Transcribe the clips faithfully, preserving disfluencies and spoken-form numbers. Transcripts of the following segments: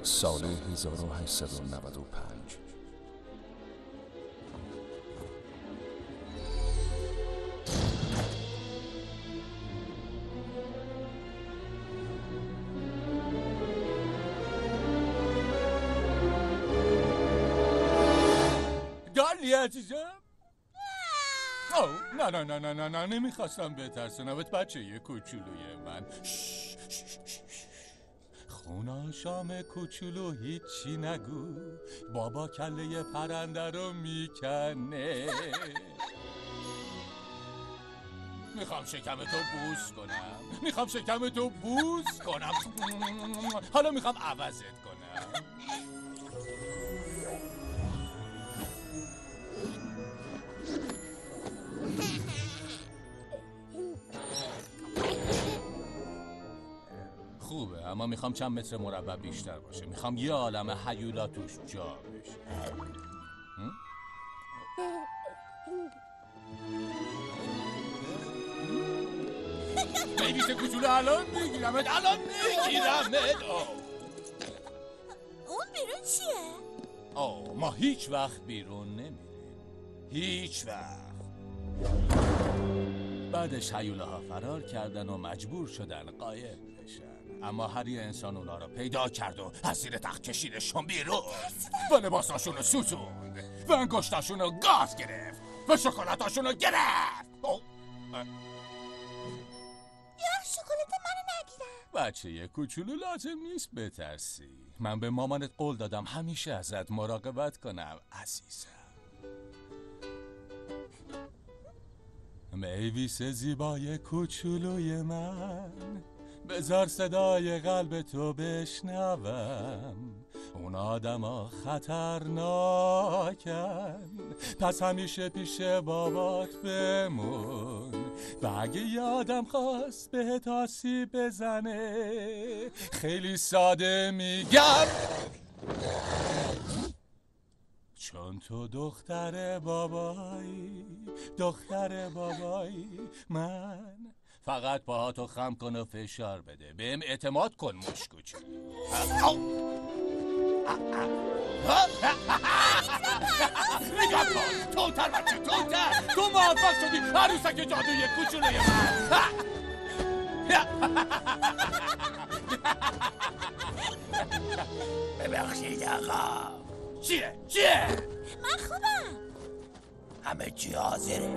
سال هزار و هشتصد و نود و پنج. دالی عزیزم؟ اوه نه نه نه نه نه نه نمیخواستم بترسونمت بچه یه کوچولوی من. خونا شام کوچولو هیچی نگو، بابا کله پرنده رو میکنه. میخوام شکمتو بوس کنم، میخوام شکمتو بوس کنم، حالا میخوام عوضت کنم. خوبه، اما میخوام چند متر مربع بیشتر باشه. میخوام یه عالم هیولا توش جا بشه. بیبیس کوچولو الان میگیرمت، الان میگیرمت. اون بیرون چیه؟ آه ما هیچ وقت بیرون نمیریم، هیچ وقت. بعدش هیولاها فرار کردن و مجبور شدن قایق بشن، اما هر یه انسان اونا رو پیدا کرد و از زیر تخت کشیدشون بیرون و لباساشون رو سوزوند و انگشتاشون رو گاز گرفت و شکلاتاشون رو گرفت. یا شکلات منو نگیرم. بچه یه کوچولو لازم نیست بترسی. من به مامانت قول دادم همیشه ازت مراقبت کنم عزیزم. میویس زیبای کوچولوی من، بذار صدای قلب تو بشنوم. اون آدما خطرناکن، پس همیشه پیش بابات بمون. و اگه یادم خواست بهت آسیب بزنه، خیلی ساده میگم چون تو دختر بابایی، دختر بابایی. من فقط پاهاتو خم کن و فشار بده، بهم اعتماد کن موش کوچولو. نگاه کن توتر بچه، توتر تو موفق شدی عروسک جادوی کوچولوی من. ببخشید آقا. چیه؟ چیه؟ من خوبم. همه چی حاضره.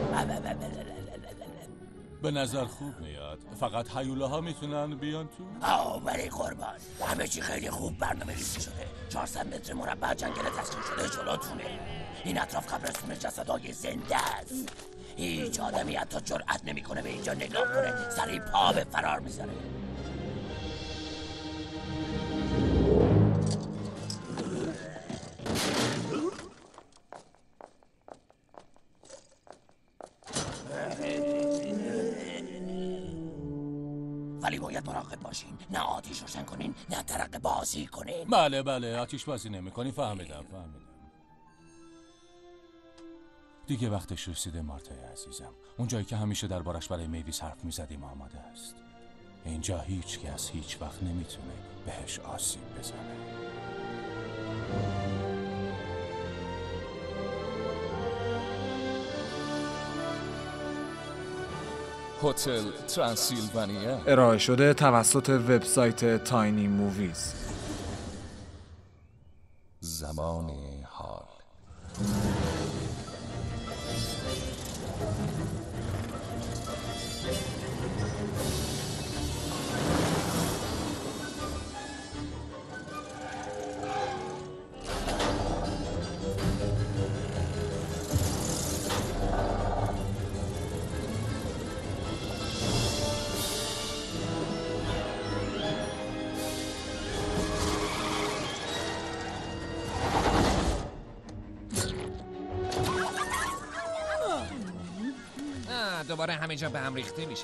به نظر خوب میاد، فقط هیولاها میتونن بیان تو؟ آه ولی قربان، همه چی خیلی خوب برنامه ریزی شده. چهارصد متر مربع جنگل تشکیل شده جلوتونه. این اطراف قبرستون جسدهای زنده است. هیچ آدمی حتی جرأت نمیکنه به اینجا نگاه کنه، سری پا به فرار میذاره. ولی باید مراقب باشین، نه آتیش روشن کنین نه ترقه بازی کنین. بله بله آتیش بازی نمی کنی. فهمیدم فهمیدم. دیگه وقتش رسیده مارتای عزیزم. اون جایی که همیشه دربارش برای میویس حرف میزدیم آماده است. اینجا هیچ کس هیچ وقت نمیتونه بهش آسیب بزنه. هتل ترانسیلوانیا ارائه شده توسط وبسایت تاینی موویز. زمان حال. دوباره همه جا به هم ریخته میشه.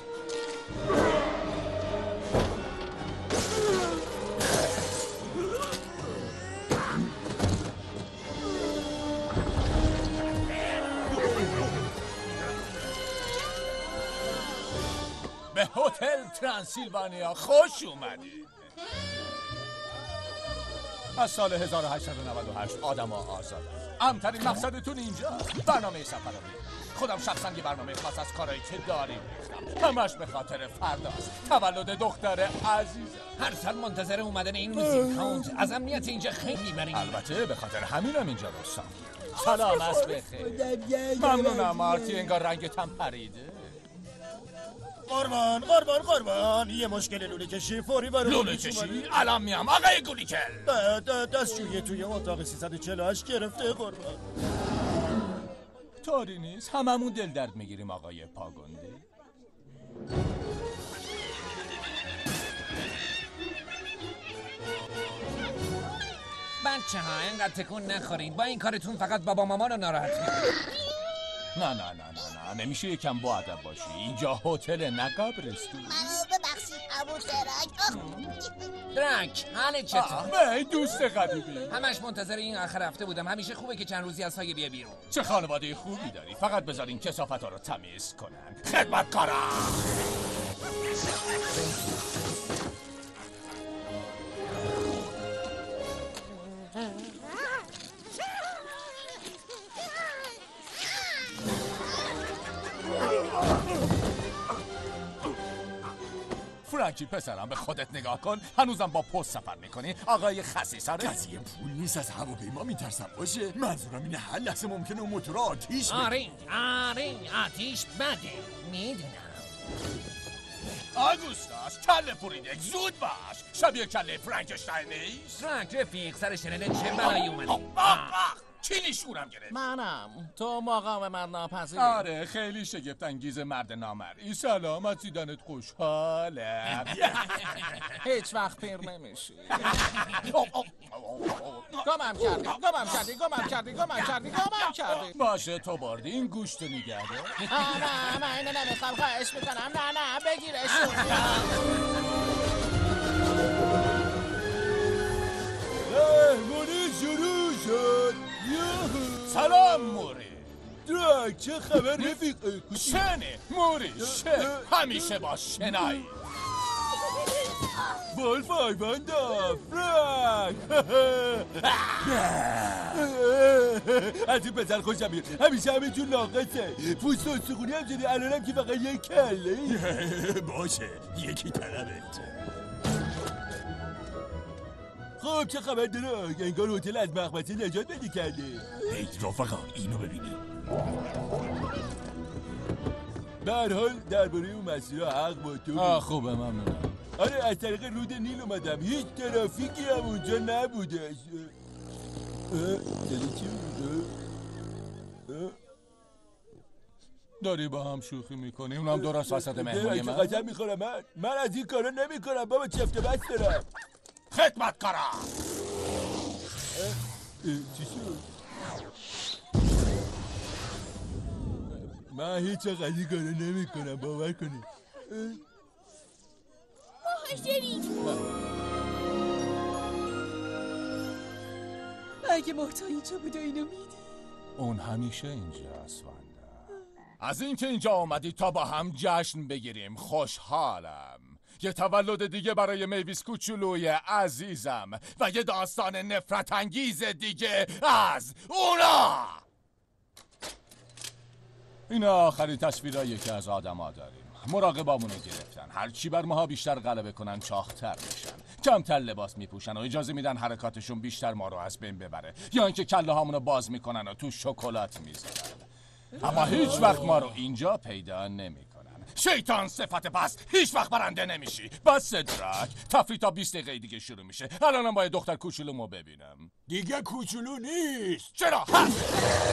به هتل ترانسیلوانیا خوش اومدید. از سال هزار و هشتصد و نود و هشت آدم‌ها آزادن. امترین مقصدتون اینجا برنامه سفر رو می‌کنم. خودم شخصا یه برنامه خاص از کارهایی که داریم ریختم. همش به خاطر فرداست، تولد دختر عزیزم. هر سال منتظر اومدن این موزیک کانت. از امنیت اینجا خیلی بریم. البته به خاطر همینم اینجا رو ساختیم. سلام است بخیر. ممنونم مارتی، انگار رنگتم پریده. قربان قربان قربان یه مشکل لوله کشی فوری برای لوله کشی؟ الان میام آقای گولیکل. دستشویی توی اتاق سیصد و چهل و هشت گرفته قربان. طوری نیست، هممون دل درد میگیریم آقای پاگنده. بچه ها اینقدر تکون نخورین، با این کارتون فقط بابا ماما رو ناراحت میکنید. نه نه نه نه نه نمیشه یکم با ادب باشی. اینجا هتل نه قبرستون. منو ببخشید ابو درک. درک حالت چطور؟ به دوست قدیمی. همش منتظر این آخر هفته بودم. همیشه خوبه که چند روزی از سایه بیا بیرون. چه خانواده خوبی داری. فقط بذارین کثافت‌ها رو تمیز کنن. خدمتکارم. فرانکی پسرم به خودت نگاه کن. هنوزم با پست سفر میکنی آقای خسیساره؟ قضیه پول نیست، از هواپیما میترسم باشه. منظورم اینه هر لحظه ممکنه اون موتور آتیش بده. آره آره آتیش بده میدونم. آگوستاس کله پوریده زود باش. شبیه کله فرانکشتاین نیست؟ فرانک رفیق سر شنله چه بلایی اومدی؟ آخ آخ چیلی شورم گرفت. منم تو مقام من ناپذیری. آره خیلی شگفت انگیز مرد نامرئی. سلام از دیدنت خوشحالم. هیچ وقت پیر نمیشی. گمم کردی گمم کردی گمم کردی گمم کردی گمم کردی. باشه تو بردی این گوشت نگه دار. نه من اینو نمیخوام، خواهش میکنم. نه نه بگیرش. مهمونی شروع شد. سلام موری. درک چه خبر رفیق؟ شنه موری شه همیشه با شنایی. ولف آیواندا فرانک. از این پسر خوشم میاد. همیشه همه جور ناقصه. پوست و سخونی هم شده. الانم که فقط یک کله. باشه یکی طلبت. خب چه خبر داره؟ انگار هتل از مخمسه نجات بدی کرده. ای رفقا اینو ببینی. به هر حال درباره اون مسیر حق با تو. آه خوبه ممنونم. آره از طریق رود نیل اومدم. هیچ ترافیکی هم اونجا نبوده. دلی چی بوده؟ داری با هم شوخی میکنی؟ اونم درست وسط مهمونی من؟ قسم میخورم من من از این کارا نمیکنم بابا. چفت بس دارم. خدمتکارم. چی شد؟ من هیچ وقت از این کارا نمیکنم باور کنید. مهاجری اگه محتا اینجا بود و اینو میدی. اون همیشه اینجاست وندا. از اینکه اینجا آمدی تا با هم جشن بگیریم خوشحالم. یه تولد دیگه برای میویس کوچولوی عزیزم و یه داستان نفرت انگیز دیگه از اونا. این آخرین تصویرایی که از آدما داریم. مراقبامونو گرفتن. هر چی بر ماها بیشتر غلبه کنن چاق‌تر میشن. کمتر لباس میپوشن و اجازه میدن حرکاتشون بیشتر ما رو از بین ببره. یا اینکه کله هامونو باز میکنن و تو شکلات میذارن. اما هیچ وقت ما رو اینجا پیدا نمیکنن. شیطان صفت پس هیچ وقت برنده نمیشی. بس درک. تفریح تا بیست دقیقه دیگه شروع میشه. الانم باید دختر کوچولومو ببینم. دیگه کوچولو نیست. چرا؟ هست.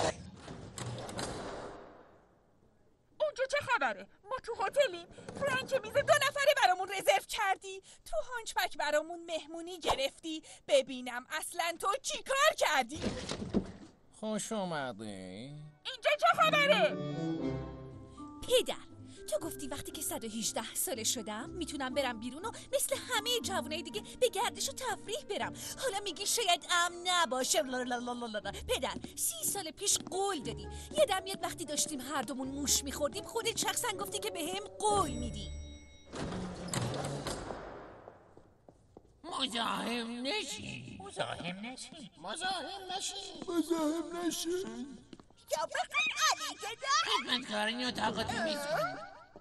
اونجا چه خبره؟ ما تو هتلیم. فرانک میز دو نفره برامون رزرو کردی. تو هانچبک برامون مهمونی گرفتی. ببینم اصلا تو چی کار کردی؟ خوش اومدی. اینجا چه خبره؟ پدر تو گفتی وقتی که صد و هجده ساله شدم میتونم برم بیرون و مثل همه جوانای دیگه به گردش و تفریح برم. حالا میگی شاید امن نباشه. پدر سی سال پیش قول دادی. یادم میاد وقتی داشتیم هر دومون موش میخوردیم خودت شخصا گفتی که به هم قول میدی. مزاحم نشی. مزاحم نشین مزاحم نشین مزاحم نشین خدمتکارین اتاقتون میسکن.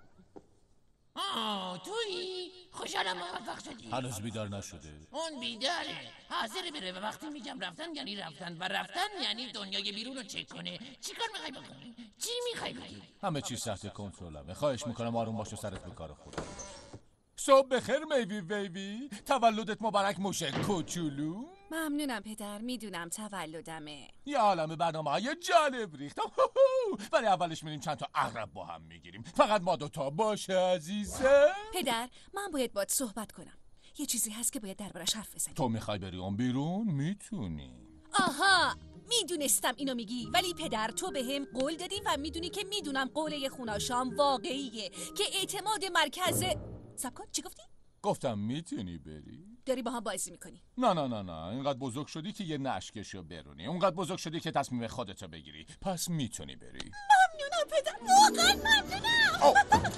آه تویی؟ خوشحالم موفق شدی. هنوز بیدار نشده. اون بیداره، حاضر بره و وقتی میگم رفتن یعنی رفتن و رفتن یعنی دنیای بیرون رو چک کنه. چی کار میخوای بکنی؟ چی میخوای بگی؟ همه چیز تحت کنترلمه. خواهش میکنم آروم باش و سرت به کار خودت باش. صبح بخیر میوی بیبی. تولدت مبارک موشه کوچولو. ممنونم پدر، میدونم تولدمه. یه عالمه برنامه های جالب ریختم ولی اولش میریم چند تا عقرب با هم میگیریم. فقط ما دوتا باشه عزیزم. پدر من باید باید صحبت کنم. یه چیزی هست که باید دربارش حرف بزنیم. تو میخوای بری اون بیرون؟ میتونی. آها میدونستم اینو میگی، ولی پدر تو به هم قول دادی و میدونی که میدونم قوله خوناشام واقعیه که اعتماد مرکز. سب کن چی گفتی؟ گفتم میتونی بری. داری با هم بازی میکنی. نه نه نه نه اینقدر بزرگ شدی که یه نشکشو برونی. اونقدر بزرگ شدی که تصمیم خودتو بگیری. پس میتونی بری. ممنونم پدر، واقعا ممنونم.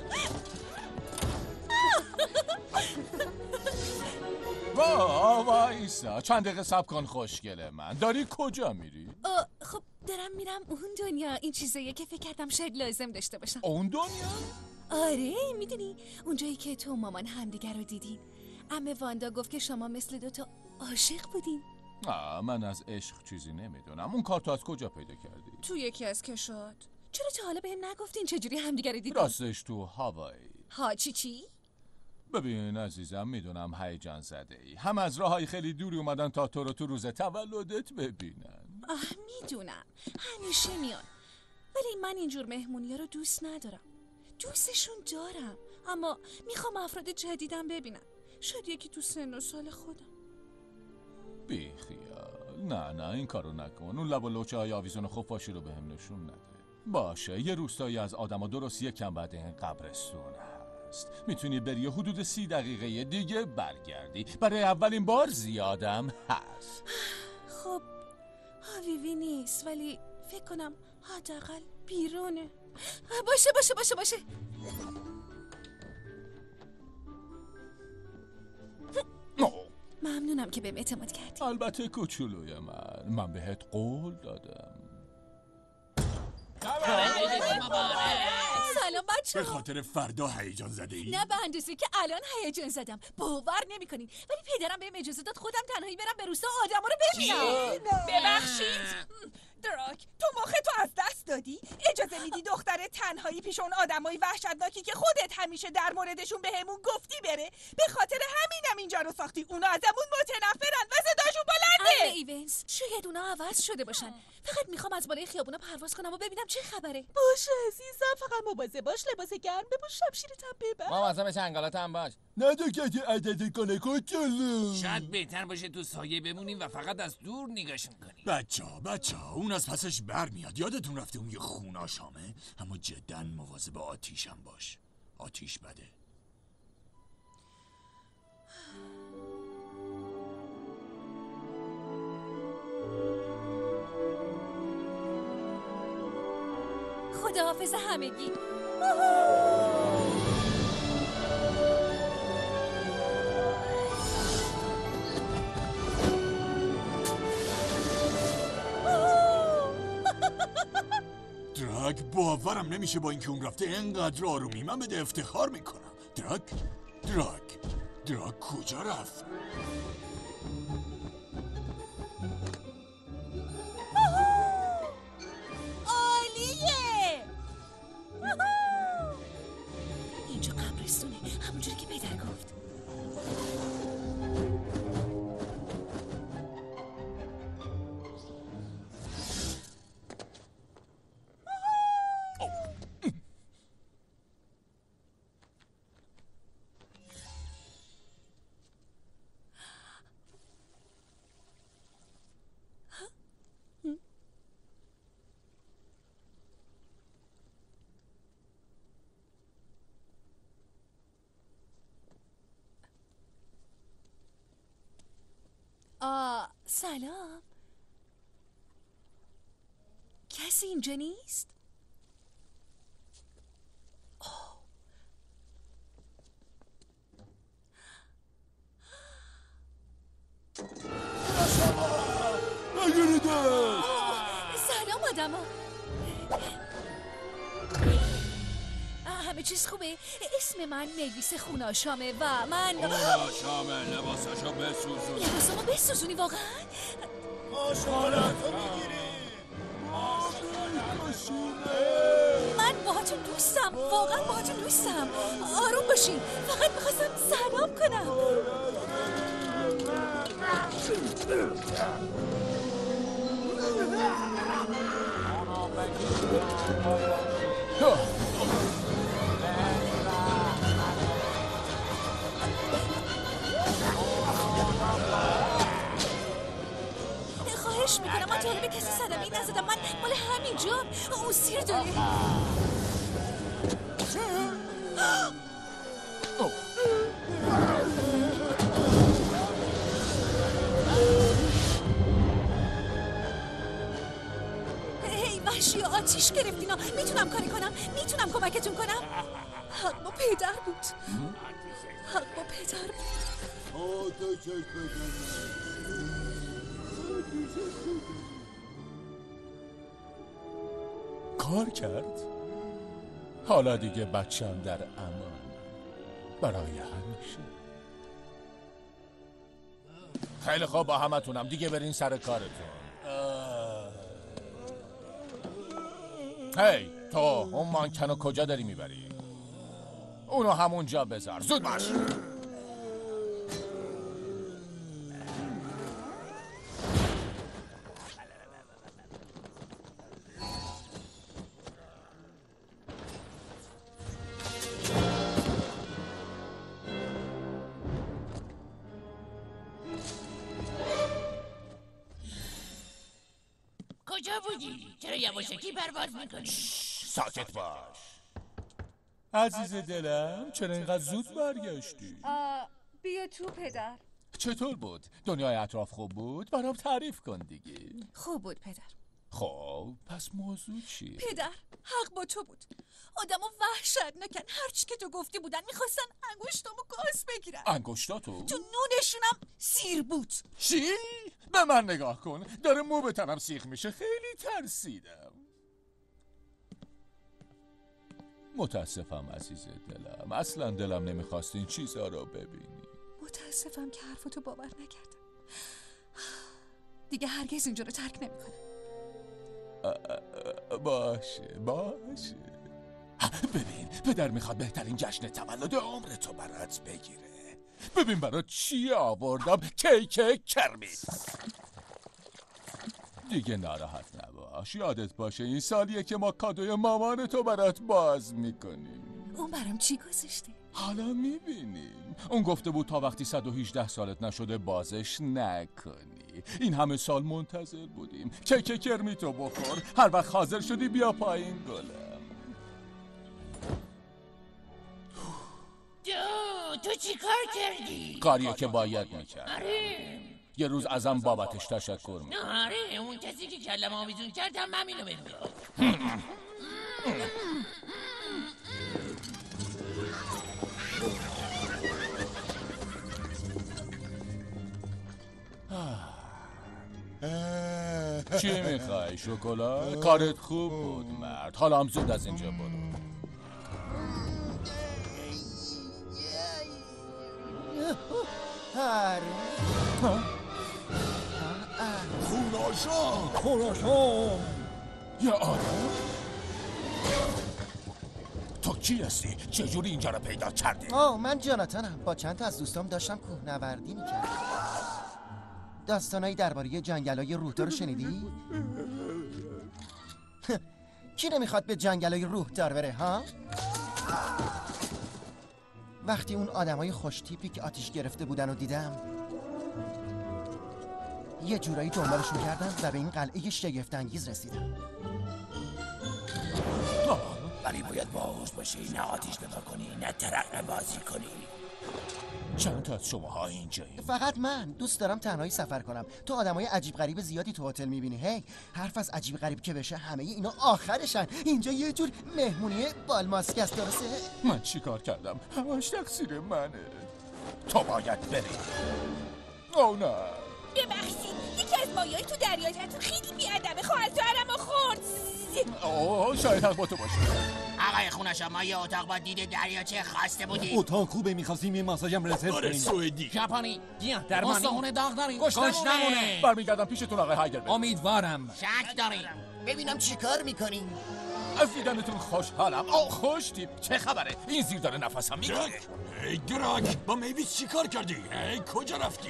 وا وایسا چند دقیقه صبر کن خوشگله من. داری کجا میری؟ خب دارم میرم اون دنیا. این چیزاییه که فکر کردم شاید لازم داشته باشم. اون دنیا؟ آره میدونی اونجایی که تو مامان همدیگر رو دیدین. عمه واندا گفت که شما مثل دوتا عاشق بودین. آه من از عشق چیزی نمیدونم. اون کارتو از کجا پیدا کردی؟ تو یکی از کشات. چرا تا حالا بهم نگفتین چجوری همدیگر رو دیدین؟ راستش تو هوایی. ها چی چی؟ ببین عزیزم میدونم هیجان زده ای. هم از راههای خیلی دوری اومدن تا تو رو تو روز تولدت ببینن. آه میدونم همیشه میان، ولی من اینجور مهمونی ها رو دوست ندارم. دوستشون دارم اما میخوام افراد جدیدم ببینم. شاید یکی تو سن و سال خودم. بی خیال. نه نه این کارو نکن. اون لب و لوچه های آویزون خفاشی رو بهم نشون نده. باشه یه روستایی از آدم ها درست یکم بعد این قبرستون هست. میتونی بری حدود سی دقیقه دیگه برگردی. برای اولین بار زیادم هست. خب آویوی نیست ولی فکر کنم حداقل بیرونه. باشه باشه باشه باشه ممنونم که بهم اعتماد کردی. البته کوچولوی من من بهت قول دادم. سلام بچه. به خاطر فردا هیجان زده ای؟ نه به اندازه که الان هیجان زدم. باور نمی‌کنین ولی پدرم بهم اجازه داد خودم تنهایی برم به روستا آدما رو ببینم. ببخشید دراک، تو مختو از دست دادی؟ اجازه میدی دختر تنهایی پیش اون آدمای وحشتناکی که خودت همیشه در موردشون بهمون گفتی بره؟ به خاطر همینم اینجا رو ساختی. اونا ازمون متنفرن و صداشون بلنده. آره ایونز، شاید اونا عوض شده باشن. فقط میخوام از بالای خیابونا پرواز کنم و ببینم چه خبره. باشه عزیزم، فقط مواظب باش، لباس گرم بپوش، شمشیرتم ببر. مواظب چنگالاتم باش. ندو که عدد کنه کوچولو. شاید بهتر باشه تو سایه بمونیم و فقط از دور نگاهشون کنیم. بچه ها بچه ها اون از پسش برمیاد. یادتون رفته اون یه خوناشامه؟ اما جدا مواظب آتیشم باش. آتیش بده. خداحافظ همگی. دراگ باورم نمیشه با اینکه اون رفته اینقدر آرومی. من بده افتخار میکنم. دراگ دراگ دراگ کجا رفت؟ عالیه. اینجا قبرستونه همونجوری که پدر گفت. آه سلام. کسی اینجا نیست؟ اوه. سلام آدم ها. همه چیز خوبه؟ اسم من میویس خوناشامه و من خوناشامه لباساشو بسوزونی لباسامو بسوزونی واقعا؟ ماشالتو میگیری من باهاتون دوستم، واقعا باهاتون دوستم. آروم باشین، فقط میخواستم سلام کنم. خواهش میکنم من تا به کسی صدمه‌ای نزدم. من مال همین جام. اون سیر داره. هی وحشی آتیش گرفتینا. میتونم کاری کنم؟ میتونم کمکتون کنم؟ حق با پدر بود. حق با پدر بود. کار کرد؟ حالا دیگه بچم در امان برای همیشه. خیلی خوب با همتونم دیگه برین سر کارتون. هی تو اون مانکنو کجا داری میبری؟ اونو همونجا بذار. زود باش. کجا بودی؟ چرا یواشکی پرواز میکنی؟ ساکت باش عزیز دلم. چرا اینقدر زود برگشتی؟ بیا تو پدر. چطور بود؟ دنیای اطراف خوب بود؟ برام تعریف کن دیگه. خوب بود پدر. خب پس موضوع چیه؟ پدر حق با تو بود. آدمو وحشتناکن. هرچی که تو گفتی بودن. میخواستن انگشتامو گاز بگیرن. انگشتاتو؟ تو نونشونم سیر بود. چی؟ به من نگاه کن. داره مو به تنم سیخ میشه. خیلی ترسیدم. متاسفم عزیز دلم. اصلا دلم نمیخواست این چیزا رو ببینی. متاسفم که حرفتو باور نکردم. دیگه هرگز اینجا رو ترک نمیکنم. باشه باشه. ببین پدر میخواد بهترین جشن تولد عمرتو برات بگیره. ببین برات چی آوردم. کیک کرمیت. دیگه ناراحت نباش. یادت باشه این سالیه که ما کادوی مامانتو برات باز میکنیم. اون برام چی گذاشته؟ حالا میبینیم. اون گفته بود تا وقتی صد و هجده سالت نشده بازش نکنی. این همه سال منتظر بودیم. کیک کرمیتو بخور. هر وقت حاضر شدی بیا پایین گلم. تو تو چی کار کردی؟ کاریه که باید میکرد. آره یه روز ازم بابتش تشکر میکنم. آره اون کسی که کلم آویزون کرد هم همینو بگو. چی میخوای؟ شکلات؟ کارت خوب بود مرد. حالا هم زود از اینجا برو. خوناشام خوناشام یا آدم؟ تو کی هستی؟ چجوری اینجا رو پیدا کردی؟ آه من جاناتانم. با چند تا از دوستام داشتم کوهنوردی میکردم. داستانایی درباره جنگلای روح‌دار رو شنیدی؟ کی نمیخواد به جنگلای روح‌دار بره ها؟ وقتی اون آدمای خوش تیپی که آتیش گرفته بودن رو دیدم یه جورایی دنبالشون کردم و به این قلعه شگفت‌انگیز رسیدم. ولی باید باهوش باشی. نه آتیش نگاه کنی نه ترقه بازی کنی. چند تا از شماها اینجایی؟ فقط من دوست دارم تنهایی سفر کنم. تو آدمای عجیب غریب زیادی تو هتل میبینی. هی حرف از عجیب غریب که بشه همه اینا آخرشن. اینجا یه جور مهمونی بالماسک است. درسته؟ من چی کار کردم؟ همش تقصیر منه. تو باید بری. او نه ببخشید یکی از مایه‌های تو دریای تو خیلی بی‌ادبه خواهر تو عرمو خورد. اوه شاید هم با تو باشه. آقای خونشا ما یه اتاق با دید دریاچه خواسته بودیم. اتاق خوبه میخواستیم یه ماساژم رزرو آره کنیم. سوئدی ژاپنی گیاه درمانی مستخونه داغ داریم. گوشت نمونه. برمیگردم پیشتون آقای هایدر. امیدوارم. شک داریم. ببینم چی کار میکنیم. از دیدنتون خوشحالم. آه خوش تیپ چه خبره؟ این زیر داره نفسم میکنه. ای دراگ با میویس چی کار کردی؟ ای کجا رفتی؟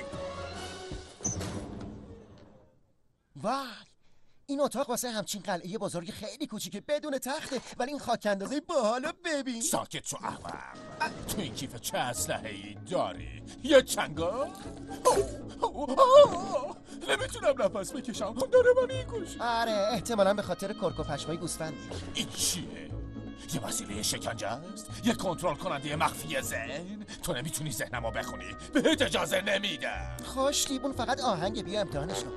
وای این اتاق واسه همچین قلعه بزرگ خیلی کوچیکه بدون تخته، ولی این خاک اندازه باحالو ببین. ساکت شو احمق. تو این کیف چه اسلحه‌ای داری؟ یه چنگال؟ نمیتونم نفس بکشم داره من میکشه. آره احتمالاً به خاطر کرک و پشمای گوسفند. این چیه؟ یه وسیله شکنجه است؟ یه کنترل کننده مخفی ذهن؟ تو نمیتونی ذهنمو بخونی. بهت اجازه نمیدم. خوش لیبون فقط آهنگ بیا امتحانش کن.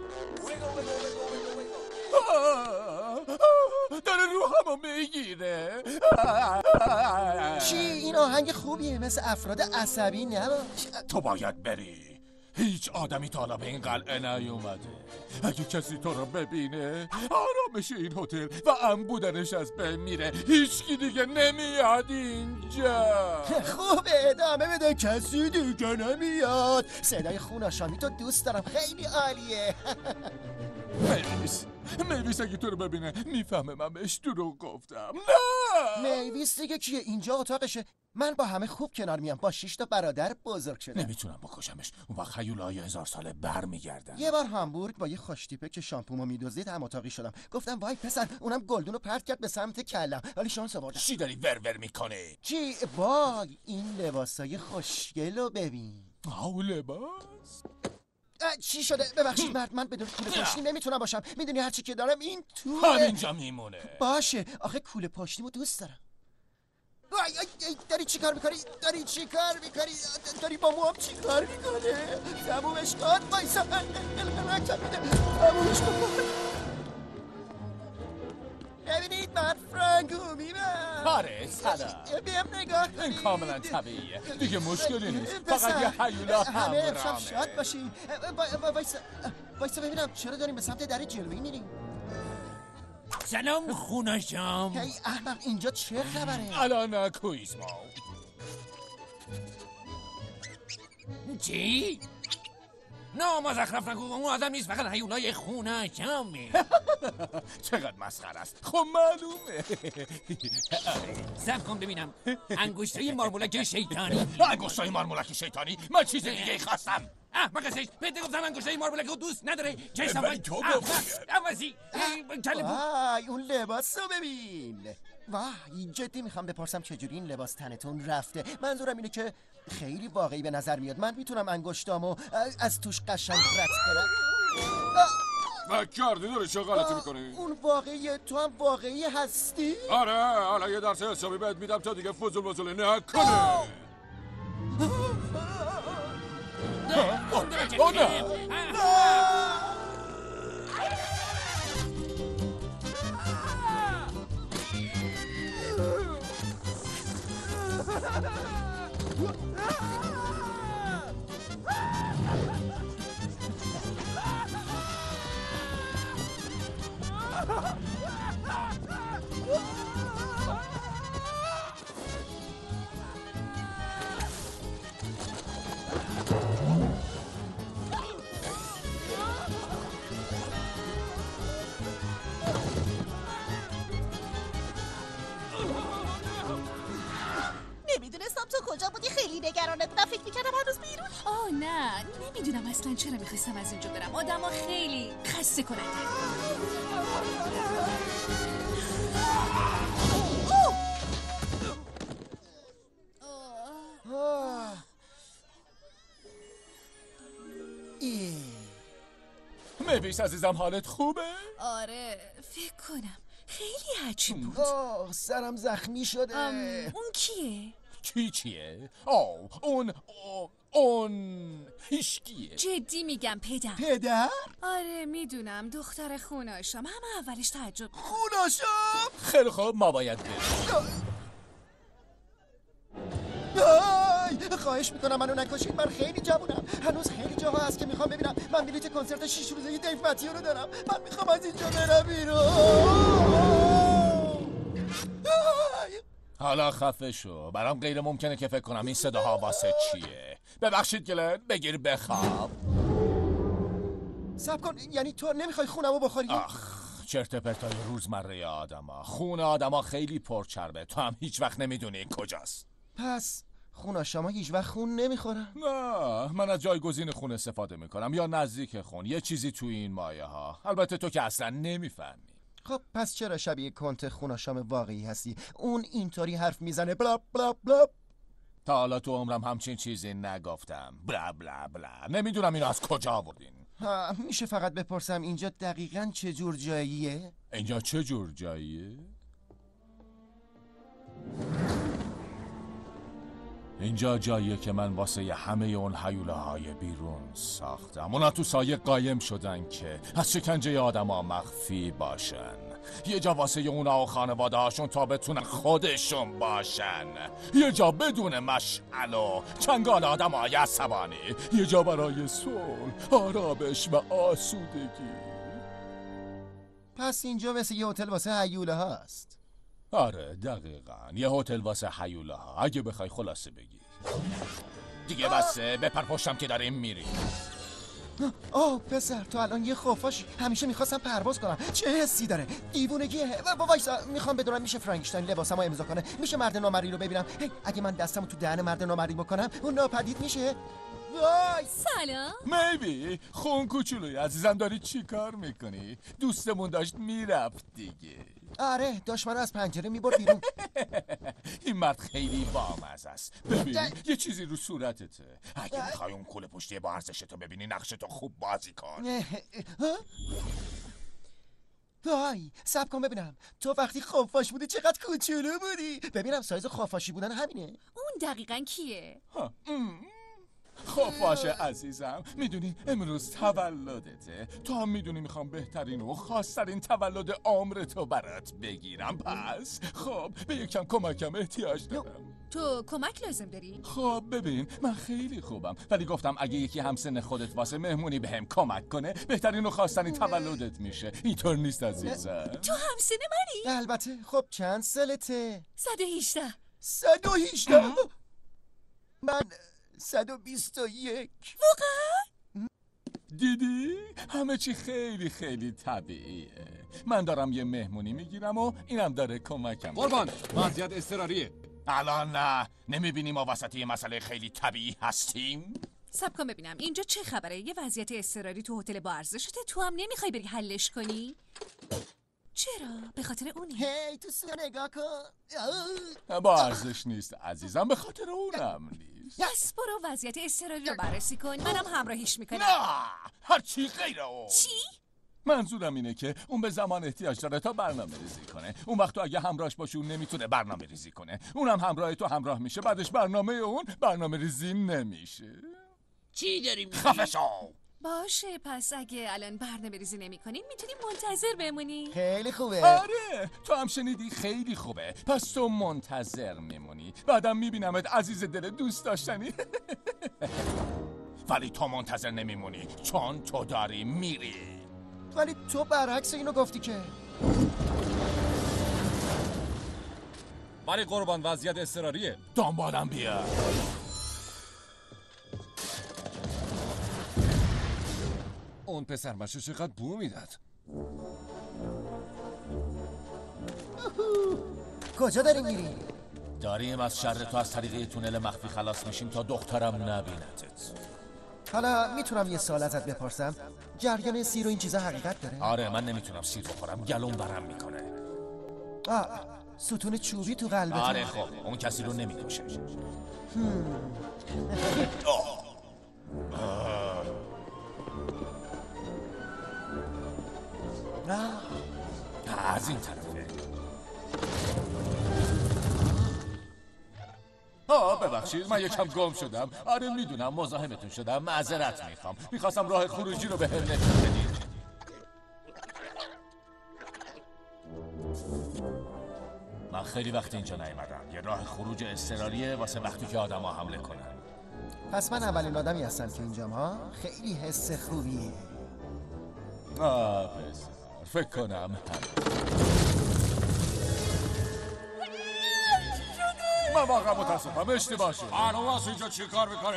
داره روحمو میگیره. چی این آهنگ خوبیه مثل افراد عصبی نباش. تو باید بری. هیچ آدمی تا حالا به این قلعه نیومده. اگه کسی تو رو ببینه آرامش این هتل و ام بودنش از بین میره. هیچکی دیگه نمیاد اینجا. خوبه ادامه بده کسی دیگه نمیاد. صدای خوناشامی تو دوست دارم خیلی عالیه. میویس میویس اگه تو رو ببینه میفهمه من بهش دروغ گفتم. نه میویس دیگه کیه؟ اینجا اتاقشه. من با همه خوب کنار میام. با شش تا برادر بزرگ شدم. نمیتونم بکشمش. اون وقت خیولای هزار ساله بر میگردن. یه بار هامبورگ با یه خوشتیپه که شامپومو میدوزید هم اتاقی شدم. گفتم وای پسر اونم گلدون رو پرت کرد به سمت کلم، ولی شانس آوردم. چی داری ورور میکنی؟ چی وای این لباسای خوشگلو ببین. آو لباس چی شده؟ ببخشید مرد من بدون کوله پشتی نمیتونم باشم. میدونی هرچی که دارم این تو همینجا میمونه. باشه آخه کوله پشتیمو دوست دارم. وای ای داری چی کار میکنی؟ داری چی کار میکنی؟ داری با موام چی کار میکنه؟ تمومش کن وایسا تمومش کن. ببینید من فرانکو میبرم. آره سلام. بهم نگاه کنید. این کاملا طبیعیه دیگه مشکلی نیست. فقط یه حیولا هم همه امشب شاد باشین. وایسا وایسا ببینم چرا داریم به سمت در جلویی میریم. سلام خوناشام. هی احمق اینجا چه خبره؟ الان کویز ما چی؟ نه مزخرف نگو. اون آدم نیست فقط حیولای خوناشامی. چقدر مسخره است. خب معلومه. صبر کن ببینم. انگشتای مارمولک شیطانی. انگشتای مارمولک شیطانی؟ من چیز دیگه ای خواستم. احمقش بهت گفتم انگشتای مارمولک رو دوست نداره. چه ولی سوال تو گفتی عوضی کله بود. وای اون لباس رو ببین. وای جدی میخوام بپرسم چجوری این لباس تنتون رفته. منظورم اینه که خیلی واقعی به نظر میاد. من میتونم انگشتامو از توش قشنگ رد کنم. و کردی داره چه غلطی میکنی؟ اون واقعیه. تو هم واقعی هستی؟ آره حالا یه درس حسابی بهت میدم تا دیگه فضول بزوله نکنه. او نه نمیدونستم تو کجا بودی. خیلی نگرانت بودم. فکر میکردم هنوز بیرون. آه نه نمیدونم اصلا چرا میخواستم از اینجا برم. آدم ها خیلی خسته کننده. میویس عزیزم حالت خوبه؟ آره فکر کنم خیلی عجیب بود. آه سرم زخمی شده. اون کیه؟ کی چیه؟ آه اون اون هیشگیه. جدی میگم پدر. پدر؟ آره میدونم دختر خوناشام. همه اولش تعجب. خوناشام؟ خیلی خوب ما باید بریم. آی خواهش میکنم منو نکشید. من خیلی جوونم، هنوز خیلی جاها هست که میخوام ببینم. من بلیت کنسرت شش روزه دیو متیو رو دارم. من میخوام از اینجا برم بیرون. حالا خفه شو. برام غیر ممکنه که فکر کنم این صداها واسه چیه. ببخشید گلن، بگیر بخواب. صبر کن، یعنی تو نمیخوای خونمو بخوری؟ آخ چرت پرتای روزمره آدما. خون آدما خیلی پرچربه. تو هم هیچ وقت نمیدونی کجاست. پس خوناشاما هیچ وقت خون نمیخورن؟ نه، من از جایگزین خون استفاده میکنم یا نزدیک خون، یه چیزی توی این مایه ها. البته تو که اصلا نمیفهمی. خب پس چرا شبیه کنت خوناشام واقعی هستی؟ اون اینطوری حرف میزنه بلا بلا بلا. تا حالا تو عمرم همچین چیزی نگفتم. بلا بلا بلا. نمیدونم اینو از کجا آوردین. ها، میشه فقط بپرسم اینجا دقیقاً چه جور جاییه؟ اینجا چه جور جاییه؟ اینجا جاییه که من واسه ی همه اون هیوله های بیرون ساختم. اونا تو سایه قایم شدن که از شکنجه آدم ها مخفی باشن. یه جا واسه اونا و خانواده هاشون تا بتونن خودشون باشن. یه جا بدون مشعل و چنگال آدم های عصبانی. یه جا برای صلح، آرامش و آسودگی. پس اینجا مثل یه هتل واسه هیوله هاست. آره دقیقاً، یه هتل واسه هیوله ها. اگه بخوای خلاصه بگی. دیگه بسه، بپر پشتم که داریم میری. آه پسر، تو الان یه خفاش. همیشه میخواستم پرواز کنم. چه حسی داره؟ دیوونگیه. با وایسا، میخوام بدونم میشه فرانکشتاین لباسمو امضا کنه؟ میشه مرد نامری رو ببینم؟ هی، اگه من دستمو تو دهن مرد نامری بکنم اون ناپدید میشه؟ وای سلام. میبی خون کوچولوی عزیزم، داری چی کار میکنی؟ دوستمون داشت میرفت دیگه. آره، داشت من از پنجره میبرد بیرون. این مرد خیلی بامزه است. ببین یه چیزی رو صورتته. اگه میخوای اون کوله پشتی با ارزشتو ببینی، نقشتو خوب بازی کن. وای صبر کن ببینم، تو وقتی خفاش بودی چقدر کوچولو بودی. ببینم سایز خفاشی بودن همینه. اون دقیقاً کیه؟ خفاش عزیزم، میدونی امروز تولدته. تو هم میدونی میخوام بهترین و خاصترین تولد عمرتو برات بگیرم. پس خب به یکم کمکم احتیاج دارم. تو کمک لازم داری؟ خب ببین، من خیلی خوبم، ولی گفتم اگه یکی همسن خودت واسه مهمونی بهم کمک کنه، بهترین و خاصترین تولدت میشه. اینطور نیست عزیزم؟ تو همسن منی؟ البته. خب چند سالته؟ صد و هیجده. صد و هیجده؟ من صد و بیست و یک. واقعا؟ دیدی؟ همه چی خیلی خیلی طبیعیه. من دارم یه مهمونی میگیرم و اینم داره کمکم. قربان، وضعیت اضطراریه. الان نه، نمیبینی ما وسط یه مسئله خیلی طبیعی هستیم؟ صبر کن ببینم اینجا چه خبره؟ یه وضعیت اضطراری تو هتل با ارزشته، تو هم نمیخوای بری حلش کنی؟ چرا؟ به خاطر اونی؟ هی تو سو نگاه کن. با ارزش نیست عزیزم، به خاطر اونم نیست. پس برو وضعیت اضطراری رو بررسی کن، منم همراهیش میکنم. نه، هر چی غیر اون. چی؟ منظورم اینه که اون به زمان احتیاج داره تا برنامه ریزی کنه. اون وقت تو اگه همراهش باشی اون نمیتونه برنامه ریزی کنه. اونم همراه تو همراه میشه، بعدش برنامه اون برنامه ریزی نمیشه. چی داری میگی؟ خفه شو. باشه، پس اگه الان برنامه ریزی نمی کنیم میتونیم منتظر بمونی. خیلی خوبه. آره تو هم شنیدی، خیلی خوبه. پس تو منتظر میمونی، بعدم میبینمت عزیز دل دوست داشتنی. ولی تو منتظر نمیمونی چون تو داری میری. ولی تو برعکس اینو گفتی که. ولی قربان وضعیت اضطراریه. دنبالم بیا. اون پسر مشو چقدر بو میداد. کجا داری میری؟ داریم از شر تو از طریق تونل مخفی خلاص میشیم تا دخترم نبینتت. حالا میتونم یه سوال ازت بپرسم؟ جریان سیر و این چیزا حقیقت داره؟ آره من نمیتونم سیر بخورم، گلوم برم میکنه. آه ستون چوبی تو قلبت. آره خب اون کسی رو نمیکشه. از این طرفه. آه ببخشید من یکم گم شدم. آره میدونم مزاحمتون شدم، معذرت میخوام. میخواستم راه خروجی رو به هم نشون بدید. من خیلی وقت اینجا نیومدم. یه راه خروج اضطراریه واسه وقتی که آدم ها حمله کنن. پس من اولین آدمی هستم که اینجام ها. خیلی حس خوبیه. آه پسر، فکر کنم من واقعا متاسفم اشتباه شد. الان واسه اینجا چی کار میکنه؟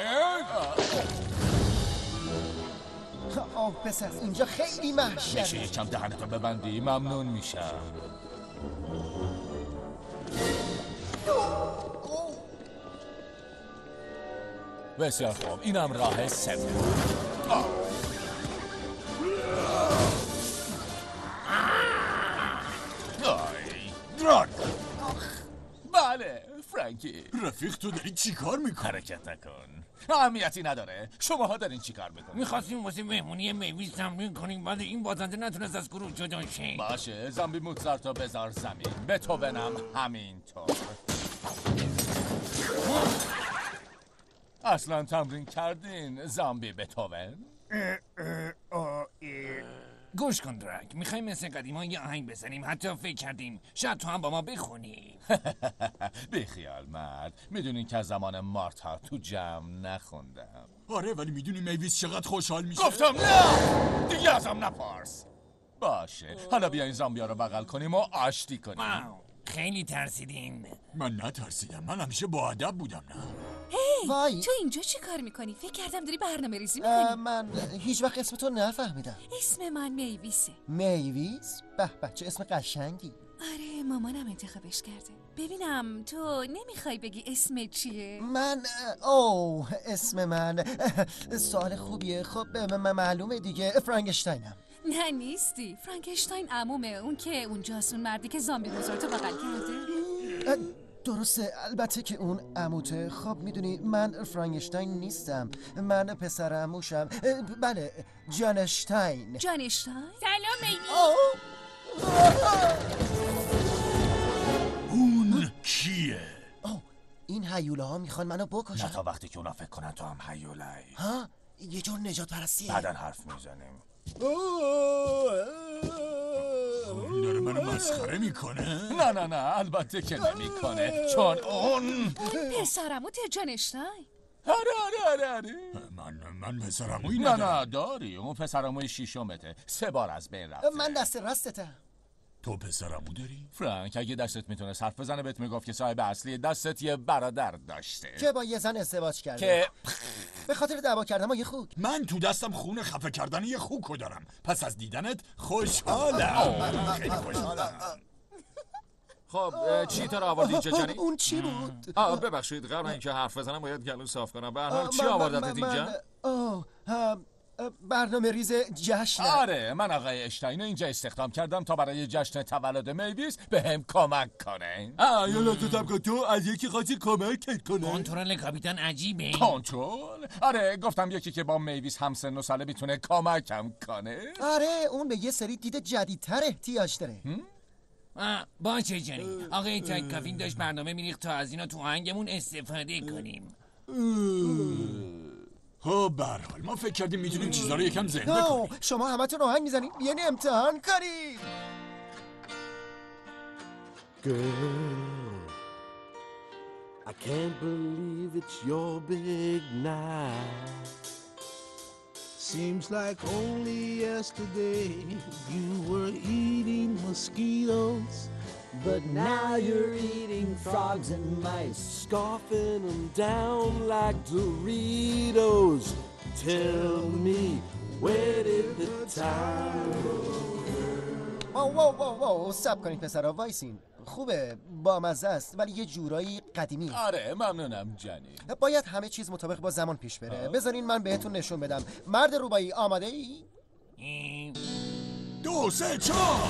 آه پسر اینجا خیلی محشره. میشه یکم دهنتو ببندی؟ ممنون میشم. بسیار خوب، اینم راه سوم. بله فرانکی. رفیق تو داری چی کار میکنی؟ حرکت نکن، اهمیتی نداره. شماها دارین چی کار میکنین؟ میخواستیم واسه مهمونی میویز تمرین کنیم، بعد این بازنده نتونست از گروه جدا شه. باشه، زامبی موزارتو بذار زمین. به تو بنم همینطور. اصلا تمرین کردین زامبی بتوون؟ گوش کن درک، میخوایم مثل قدیما یه آهنگ بزنیم. حتی فکر کردیم شاید تو هم با ما بخونی. بیخیال مرد، میدونین که از زمان مارتا تو جمع نخوندم. آره ولی میدونی میویز چقدر خوشحال میشه؟ گفتم نه دیگه ازم نپرس. باشه حالا بیاین زامبیا رو بغل کنیم و آشتی کنیم. واو خیلی ترسیدین. من نترسیدم، من همیشه با ادب بودم. نه هی وای. تو اینجا چی کار میکنی؟ فکر کردم داری برنامه ریزی میکنی. من هیچ وقت اسم تو نفهمیدم. اسم من میویسه. میویز؟ به به چه اسم قشنگی. آره مامانم انتخابش کرده. ببینم تو نمیخوای بگی اسم چیه؟ من اوه اسم من سوال خوبیه. خب من معلومه دیگه، فرانکشتاینم. نه نیستی. فرانکشتاین عمومه، اون که اونجاست، اون مردی که زامبی بزرگتو بغل کرده. درسته، البته که اون عموته. خب میدونی من فرانکشتاین نیستم، من پسر عموشم. بله جانشتاین. جانشتاین؟ سلام میویز. اون کیه؟ اوه این هیوله ها میخوان منو بکشن. نه تا وقتی که اونا فکر کنن تو هم هیولایی. ها یه جور نجات پرستیه. بعدن حرف میزنیم. اون داره منو مسخره میکنه؟ نه نه نه البته که نمیکنه، چون اون پسرمو جانشتاین. آره آره آره آره. من من پسرموی نه ندارم. نه داری، اون پسرموی شیشمته، سه بار از بین رفته. من دست راستتم. تو پسرمو داری؟ فرانک اگه دستت میتونه حرف بزنه بهت میگفت که صاحب اصلی دستت یه برادر داشته که با یه زن ازدواج کرده، که به خاطر دعوا کردم یه خوک. من تو دستم خون خفه کردن یه خوکو دارم، پس از دیدنت خوشحالم. خیلی خوشحالم. خب چی تو رو آوردی اینجا جانی؟ اون چی بود؟ آه ببخشید قبل اینکه حرف بزنم باید گلو صاف کنم. به هر حال چی آوردتت اینجا؟ اوه برنامه ریز جشن. آره من آقای اشتاین اینجا استخدام کردم تا برای جشن تولد میویز به هم کمک کنه. آه یا لطفاً که تو از یکی خواهی کمک کنه. کنترل کاپیتان عجیبه. کنترل؟ آره گفتم یکی که با میویز هم سن و ساله میتونه کمکم کنه. آره اون به یه سری دید جدیدتر احتیاج داره. باشه جانی. آقای تک کافین داشت برنامه میریخت تا از اینا تو آهنگمون استفاده کنیم. خب به هر حال ما فکر کردیم میتونیم چیزا رو یکم ذهن نه بکنیم. شما همتون آهنگ میزنید، بیاین امتحان کنید. Girl, I can't believe it's your big night. Seems like only yesterday you were eating mosquitoes, but now you're eating frogs and mice, scoffing them down like Doritos. Tell me, where did the time go? واو واو واو واو سب کنید پسرا، وایسین. خوبه با مزه است ولی یه جورایی قدیمی. آره ممنونم جانی. باید همه چیز مطابق با زمان پیش بره. بذارین من بهتون نشون بدم. مرد روبایی آماده ای؟ دو سه چهار.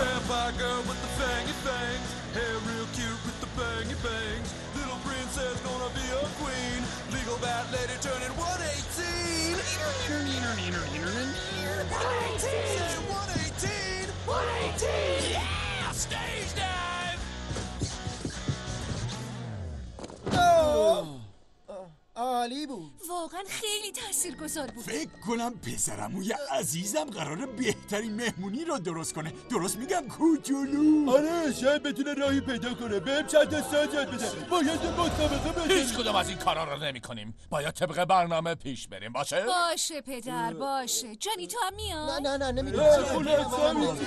عالی بود. واقعا خیلی تاثیرگذار بود. فکر کنم پسرموی عزیزم قراره بهترین مهمونی رو درست کنه. درست میگم کوچولو؟ آره شاید بتونه راهی پیدا کنه. بهم چند تا ساز یاد بده. باید مسابقه بدیم. هیچ کدوم از این کارا رو نمی کنیم. باید طبق برنامه پیش بریم. باشه؟ باشه پدر باشه. جانی تو هم میای؟ نه نه نه نمیدونم.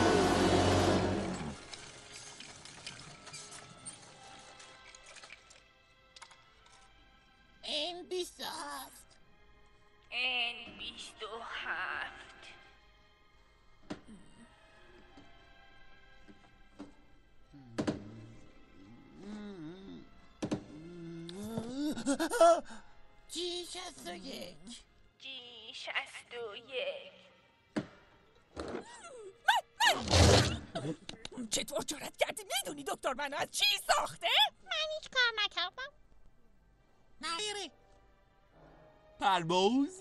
این بیست و هفت این بیست و هفت جی شست و یک جی شست و یک چطور جرأت کردی؟ میدونی دکتر منو از چی ساخته؟ من هیچ کار نکردم. نگیری پرواز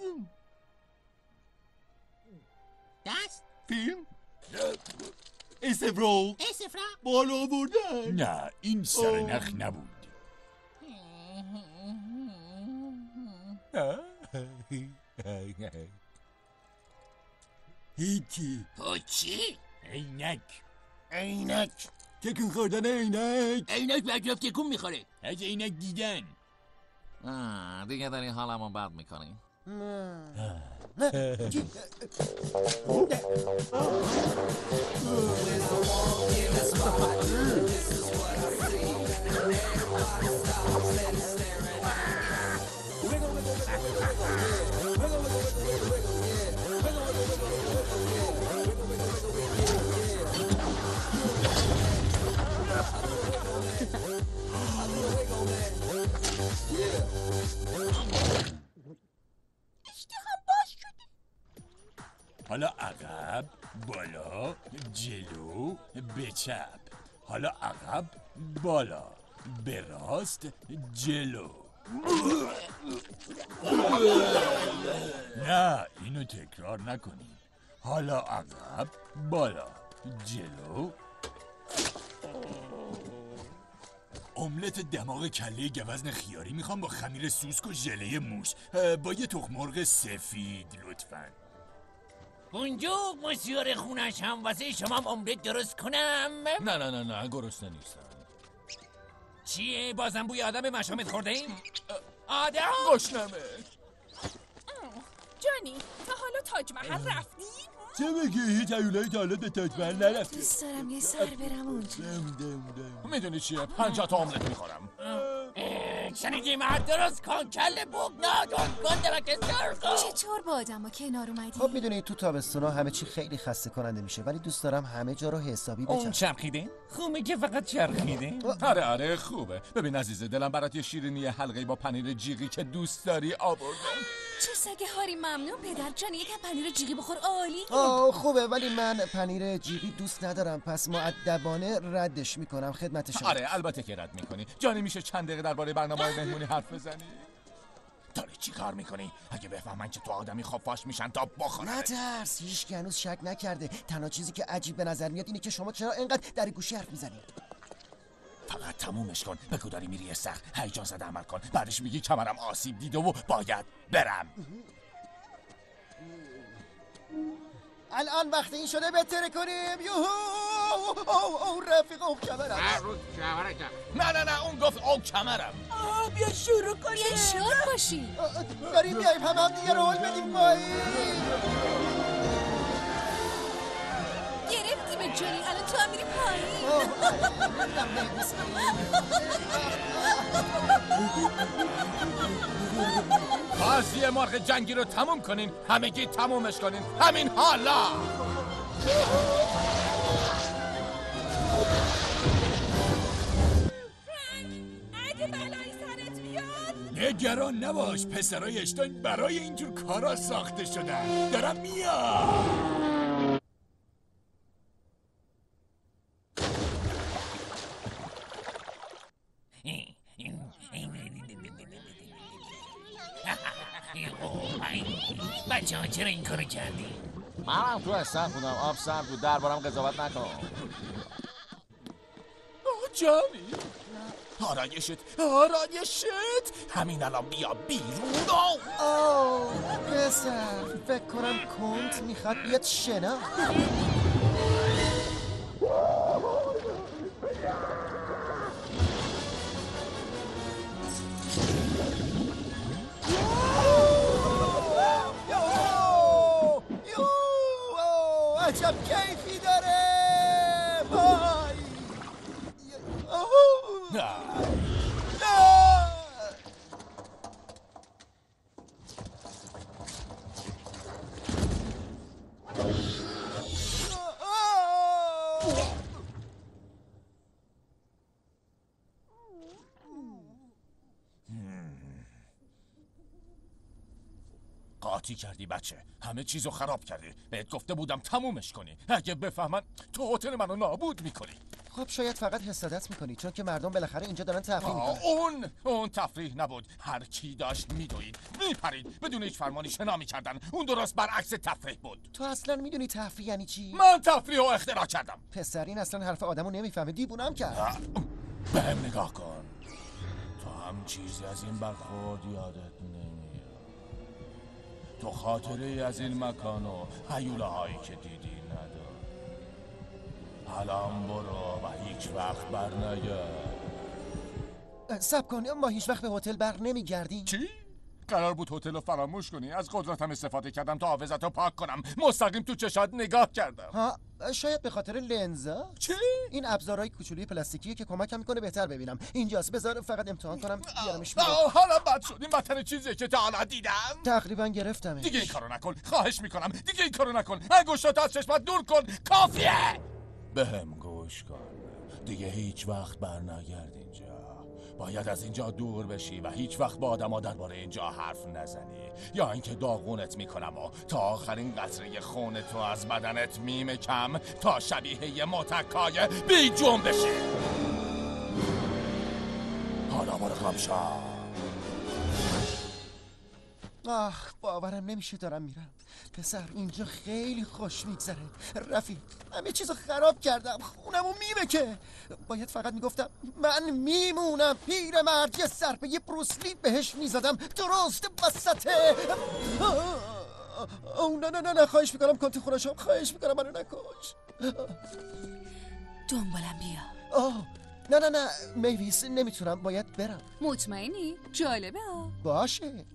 دست فیلم استفراغ استفراغ بالا آوردن. نه این سرنخ نبود. هیچی. پوچی عینک عینک تکون خوردن عینک. عینک برگرفت تکون میخوره. از عینک دیدن. آه، دیگه در این حالمون بد میکنیم. حالا عقب، بالا، جلو، به چپ. حالا عقب، بالا، به راست، جلو. نه اینو تکرار نکنیم. حالا عقب، بالا، جلو. املت دماغ کله گوزن خیاری میخوام با خمیر سوسک و ژله موش با یه تخم مرغ سفید لطفاً. بونجوک مسیار خونش هم واسه شما هم املت درست کنم؟ نه نه نه نه گرسنه نیستم. چیه بازم بوی آدم مشامت خورده ایم؟ آدم گشنمه. جانی تا حالا تاج محل رفتی؟ چه بگی هیچ هیولایی تا حالا به تاج محل نرفتی؟ دوست دارم یه سر برم اونجا. میدونی چیه؟ پنجاه تا املت میخورم. شنیدی مرد درست کن کل بوگ نادون گنده و کسر کن. چطور با آدم ها کنار اومدی؟ خب میدونی تو تابستونا همه چی خیلی خسته کننده میشه ولی دوست دارم همه جا رو حسابی بچرخونم. اون چرخیده؟ خوبه که فقط چرخیده؟ آره آره خوبه. ببین عزیز دلم برات یه شیرینی حلقه‌ای با پنیر جیغی که دوست داری آوردم. چه سگ هاری ممنون پدر جان. یکم پنیر جیغی بخور عالی. آه خوبه ولی من پنیر جیغی دوست ندارم پس مؤدبانه ردش میکنم خدمت شما. آره البته که رد میکنی. جانی میشه چند دقیقه درباره برنامه مهمونی حرف بزنی؟ داری چی کار میکنی؟ اگه بفهمن که تو آدمی خفاش میشن تا بخورن. نترس هیچ که هنوز شک نکرده. تنها چیزی که عجیب به نظر میاد اینه که شما چرا اینقدر در گوشی حرف میزنید. فقط تمومش کن. بگو داری میری استخر. هیجان زده عمل کن. بعدش میگی کمرم آسیب دیده و باید برم. الان وقت این شده بهتره کنیم. یوهو او او رفیق او کمرم. نه نه نه اون گفت او کمرم. آه بیا شروع کنیم. بیا شاد باشی. داریم بیاییم هم هم دیگه رو حل بدیم پایین. گرفتی به جانی. الان تو هم میری پایین. بازی مرغ جنگی رو تموم کنین. همگی تمومش کنین همین حالا. اگه بلایی سرت بیاد نگران نباش. پسرای اشتاین برای اینجور کارا ساخته شدن. دارم میاد. بچه ها چرا این کارو کردی؟ منم تو استخر بودم. آب سرد بود. دربارم قضاوت نکن. جانی آرایشت آرایشت همین الان بیا بیرون. آه پسر فکر کنم کنت میخواد بیاد شنا. عجب کیفی داره. وای نه قاطی کردی بچه، همه چیزو خراب کردی. بهت گفته بودم تمومش کنی. اگه بفهمن تو هتل منو نابود میکنی. خب شاید فقط حسادت میکنی چون که مردم بالاخره اینجا دارن تفریح میکنن. اون اون تفریح نبود. هر کی داشت میدوید میپرید بدون هیچ فرمانی شنا میکردن. اون درست برعکس تفریح بود. تو اصلا میدونی تفریح یعنی چی؟ من تفریح رو اختراع کردم. پسر این اصلا حرف آدمو نمیفهمه. دیوونم کرد. بهم نگاه کن. تو هم چیزی از این برخورد یادت نمیاد. تو خاطره از این مکان و هیوله هایی که دیدی ندار. الان برو و هیچ وقت بر نگرد. صبر کن، ما هیچ وقت به هتل بر نمیگردیم. چی؟ قرار بود هتل رو فراموش کنی. از قدرتم استفاده کردم تا حافظت رو پاک کنم. مستقیم تو چشات نگاه کردم. ها شاید به خاطر لنزا. چی؟ این ابزارهای کوچولی پلاستیکیه که کمکم میکنه بهتر ببینم. اینجاست، بذار فقط امتحان کنم بیارمش بیرون. حالا بد شد. این بدترین چیزیه که تا حالا دیدم. تقریبا گرفتمش. دیگه این کارو نکن. خواهش میکنم دیگه این کارو نکن. انگشتات از چشمت دور کن. کافیه. بهم گوش کن. دیگه هیچ وقت برنگرد اینجا. باید از اینجا دور بشی و هیچ وقت با آدما درباره اینجا حرف نزنی، یا اینکه داغونت میکنم و تا آخرین قطره خون تو از بدنت میمکم تا شبیه یه متکای بی جون بشی. حالا برو گم شو. آه باورم نمیشه دارم میرم. پسر اینجا خیلی خوش میگذره. رفیق همه چیزو خراب کردم. خونمو میبکه. باید فقط میگفتم من میمونم. پیرمرد یه سر به یه بروسلی بهش میزدم درست وسطه. او نه نه نه نه خواهش میکنم کنت خونشم. خواهش میکنم منو نکش. دنبالم بیا. آه نه نه نه میویس نمیتونم. باید برم. مطمئنی؟ جالبه ها. باشه.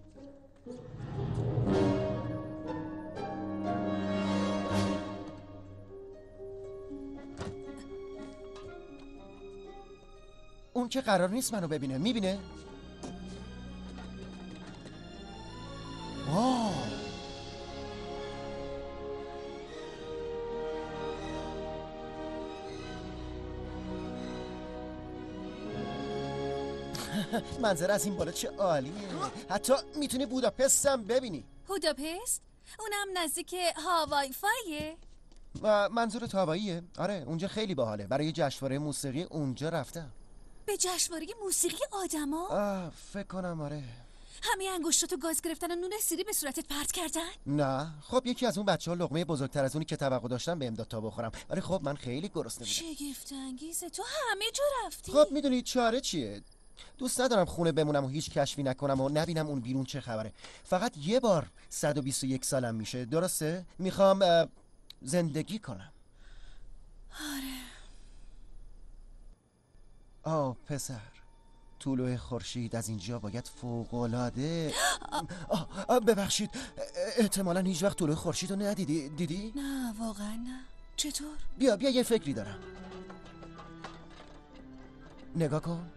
اون که قرار نیست منو ببینه. میبینه؟ آه منظر از این بالا چه عالیه. حتی میتونی بوداپست هم ببینی. بوداپست؟ اونم نزدیک هاوای فایه؟ منظور هاواییه. آره اونجا خیلی باحاله. برای جشنواره موسیقی اونجا رفتم. به جشنواره موسیقی آدما؟ آه فکر کنم آره. همه انگشتاتو گاز گرفتن و نون سیری به صورتت پرت کردن؟ نه خب یکی از اون بچه ها لقمه بزرگتر از اونی که توقع داشتم بهم داد تا بخورم. ولی خب من خیلی گرسنه بودم. شگفت انگیزه. تو همه جا رفتی. خب میدونی چاره چیه؟ دوست ندارم خونه بمونم و هیچ کشفی نکنم و نبینم اون بیرون چه خبره. فقط یه بار صد و بیست و یک سالم میشه. درسته؟ میخوام زندگی کنم. آره. آه پسر طلوع خورشید از اینجا باید فوق‌العاده. ببخشید احتمالاً هیچ وقت طلوع خورشید رو ندیدی؟ دیدی؟ نه واقعا نه. چطور؟ بیا بیا یه فکری دارم. نگاه کن.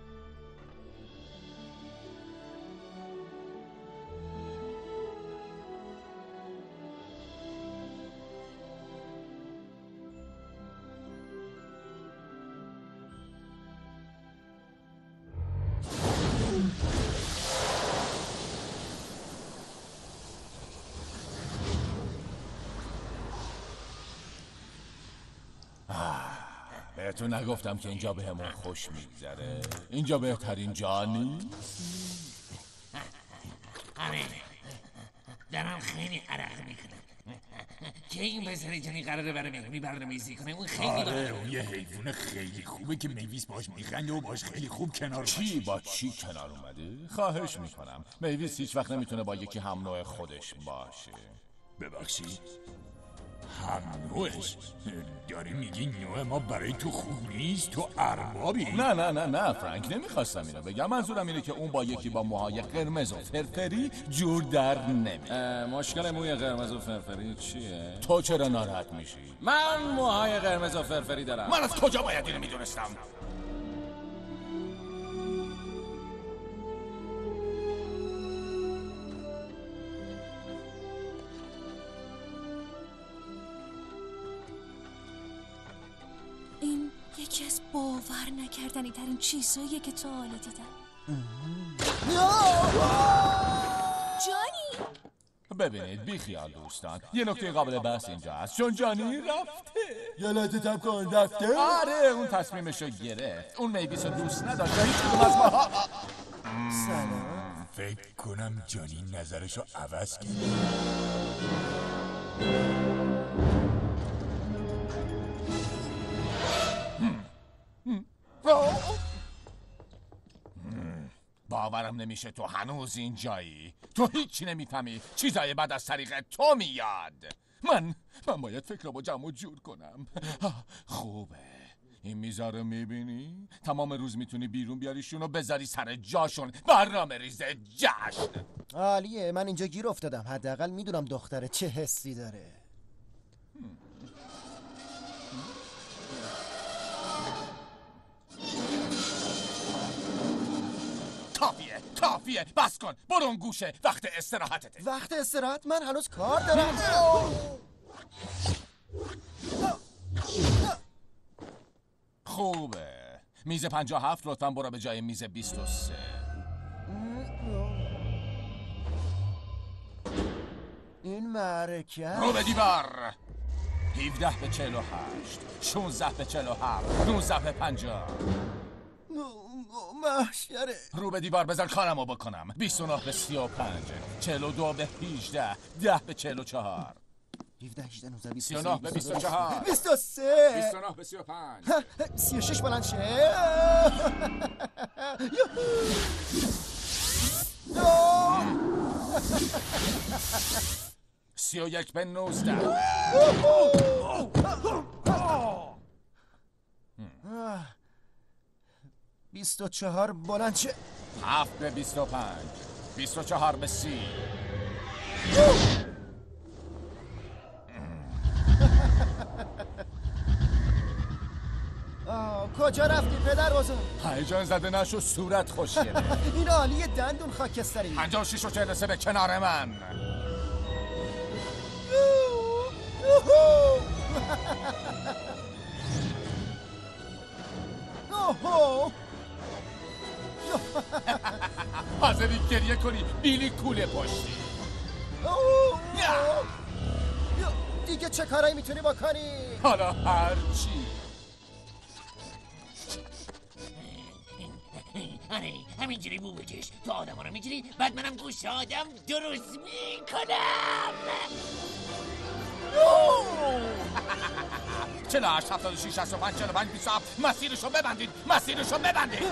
بهتون نگفتم که اینجا به همون خوش میگذره؟ اینجا بهترین جا نیست؟ آره دارم خیلی عرق میکنم. که این پسر جانی قراره برای مهمونی برنامه‌ریزی کنه اون خیلی آره باحاله. اون یه حیوان خیلی خوبه که میویس باش میخنده و باش خیلی خوب کنار چی با چی کنار اومدی؟ خواهش میکنم میویس هیچ وقت نمیتونه با یکی هم نوع خودش باشه. ببخشید هم نوعش داری میگی نوع ما برای تو خوب نیست؟ تو اربابی؟ نه نه نه نه فرانک نمیخواستم اینو بگم. منظورم اینه که اون با یکی با موهای قرمز و فرفری جور در نمیاد. مشکل موی قرمز و فرفری چیه؟ تو چرا ناراحت میشی؟ من موهای قرمز و فرفری دارم. من از کجا باید اینو میدونستم؟ این یکی از باور نکردنی ترین چیزهاییه که تا حالا دیدم. جانی! ببینید بی خیال دوستان، یه نکته قابل بحث اینجا هست چون جانی رفته. یه لحظه تب کن رفته؟ آره اون تصمیمشو گرفت. اون میویس رو دوست نداشت هیچ کدوم از ماها. سلام. فکر کنم جانی نظرشو عوض کرد. باورم نمیشه تو هنوز اینجایی. تو هیچی نمیفهمی. چیزای بعد از طریق تو میاد. من من باید فکرامو جمع و جور کنم. خوبه این میزا رو میبینی؟ تمام روز میتونی بیرون بیاریشون و بذاری سر جاشون. برنامه ریزه جشن. عالیه من اینجا گیر افتادم. حداقل میدونم دختره چه حسی داره. کافیه کافیه بس کن. برو اون گوشه. وقت استراحتته. وقت استراحت؟ من هنوز کار دارم. خوبه. میز پنجاه و هفت لطفاً برو به جای میز بیست و سه. این معرکه رو به دیوار. هفده به چهل و هشت، شانزده به چهل و هفت، نوزده به پنجاه. محشره. رو به دیوار بذار کارمو بکنم. بیست و نه به سی و پنج، چهل و دو به هیجده، ده به چهل و چهار، هفده هجده نوزده بیست سی و نه به بیست و چهار، بیست و سه، بیست و نه به سی و پنج، سی و شش بلند شه. سی و یک به نوزده. بیست و چهار بلند شه. هفت به بیست و پنج، بیست و چهار به سی. کجا رفتی پدر بزرگ؟ هیجان زده نشو صورت خوشگله. این عالیه دندون خاکستری. پنجاه و شش و چهل و سه به کنار من. حاضری گریه کنی بیلی کوله پشتی. دیگه چه کارایی میتونی بکنی؟ حالا هر چی. آره همینجوری بو بکش تو آدم ها رو میگیری بعد منم گوش آدم درست میکنم. چهل و هشت هفتاد و شیش شصت و پنج چهل و پنج بیست و هفت. مسیرشو ببندید مسیرشو ببندید.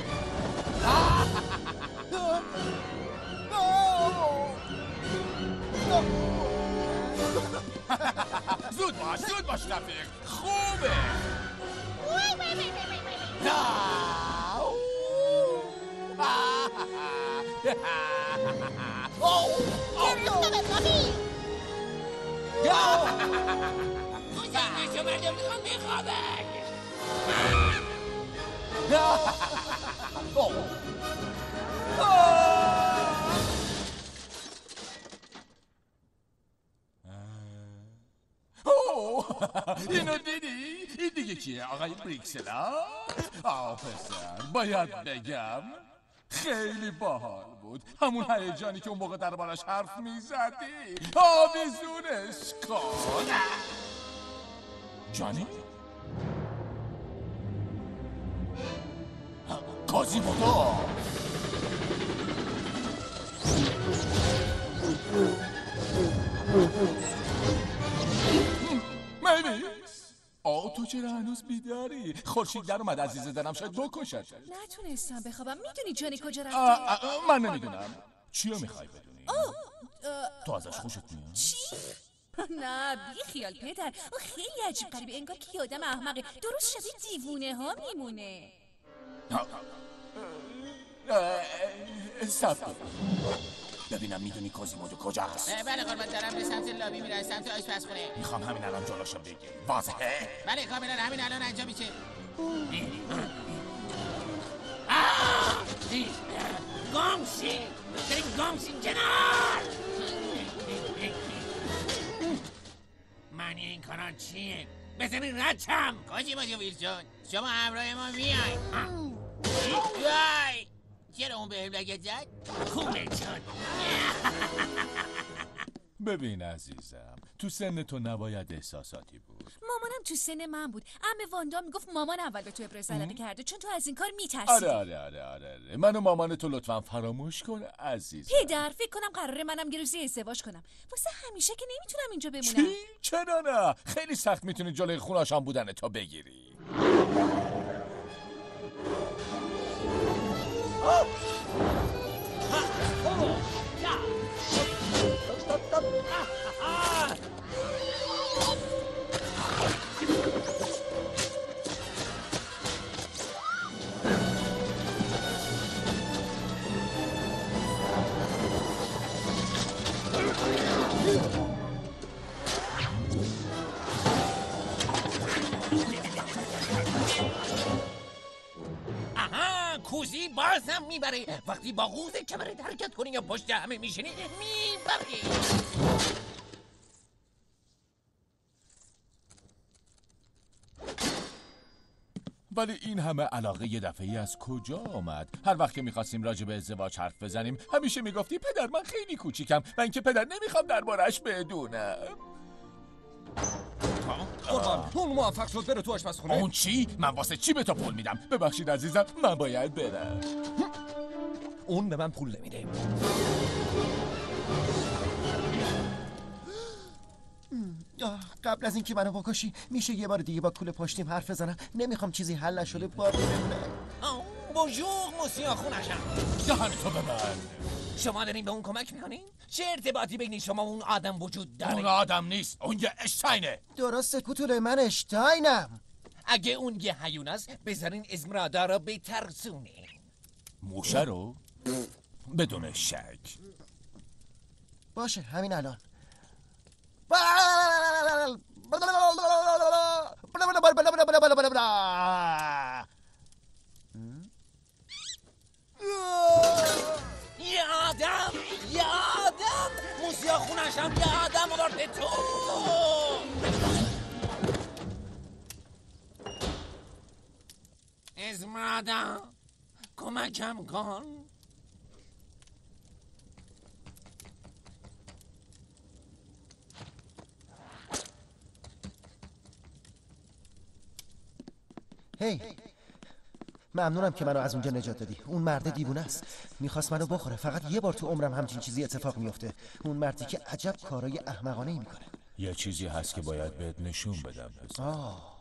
زود باش زود باش رفیق. خوبه. گوزنشو مردم میخوام بخوابن. اینو دیدی؟ این دیگه کیه آقای بریکسلا؟ آه پسر باید بگم خیلی باحال بود. همون هیجانی که اون موقع دربارش حرف میزدی آویزونش کن. جانی؟ کازی بودا چرا هنوز بیداری؟ خورشید در اومد عزیز دلم، شاید بکشد. نتونستم بخوابم. میدونی جانی کجا رفته؟ آه آه من نمیدونم. چیو میخوای بدونی؟ آه تو ازش خوشت میاد؟ چی؟ نه بی خیال پدر، او خیلی عجیب غریبه، انگار که یه آدم احمقه، درست شبیه دیوونه ها میمونه. صبر کن ببینم میدونی کوزیمودو کجا هست؟ بله قربان دارم به سمت لابی میرم، سمت آشپزخونه. میخوام همین الان جلوشو بگیری. واضحه؟ بله کاملا همین الان انجام میشه. گامشین بریم گامشین کنار. معنی این کانال چیه؟ بزنین ردشم. کوزیمودو ویلسون شما همراه ما میای. چرا اون به لگت زد؟ خوبه شد. ببین عزیزم، تو سن تو نباید احساساتی بود. مامانم تو سن من بود. عمه واندا میگفت مامان اول به تو ابراز علاقه کرده چون تو از این کار میترسی. آره آره آره آره من و مامان تو لطفاً فراموش کن عزیزم. پدر فکر کنم قراره منم یه روزی ازدواج کنم. واسه همیشه که نمیتونم اینجا بمونم. چی؟ چرا نه؟ خیلی سخت میتونی جلوی خوناشان بودن تا بگیری. کوزی بازم میبره. وقتی با قوز کمرت حرکت کنی یا پشت همه میشینی میبری. ولی این همه علاقه یه دفعه‌ای از کجا آمد؟ هر وقت که میخواستیم راجع به ازدواج حرف بزنیم همیشه میگفتی پدر من خیلی کوچیکم و اینکه پدر نمیخوام دربارش بدونم. قربان اون موفق شد بره تو آشپزخونه. اون چی؟ من واسه چی به تو پول میدم؟ ببخشید عزیزم من باید برم. اون به من پول نمیده. قبل از اینکه منو بکشی میشه یه بار دیگه با کوله پشتیم حرف بزنم؟ نمیخوام چیزی حل نشده باقی بمونه. بونژور موسیا خونشم. دهنتو ببند. شما دارین به اون کمک میکنین؟ چه ارتباطی بین شما و اون آدم وجود داره؟ اون آدم نیست، اون یه اشتاینه. درسته کوتوله، من اشتاینم. اگه اون یه حیون است بذارین اسمرادا رو بترسونین. موشه رو؟ بدون شک. باشه همین الان. یه آدم یه آدم موسیا خونشم یه آدم آورده تو. اسمرادا کمکم کن. هی ممنونم که منو از اونجا نجات دادی. اون مرد دیوونه است، میخواست منو بخوره. فقط یه بار تو عمرم همچین چیزی اتفاق میفته. اون مردی که عجب کارای احمقانه ای میکنه. یه چیزی هست که باید بهت نشون بدم. آه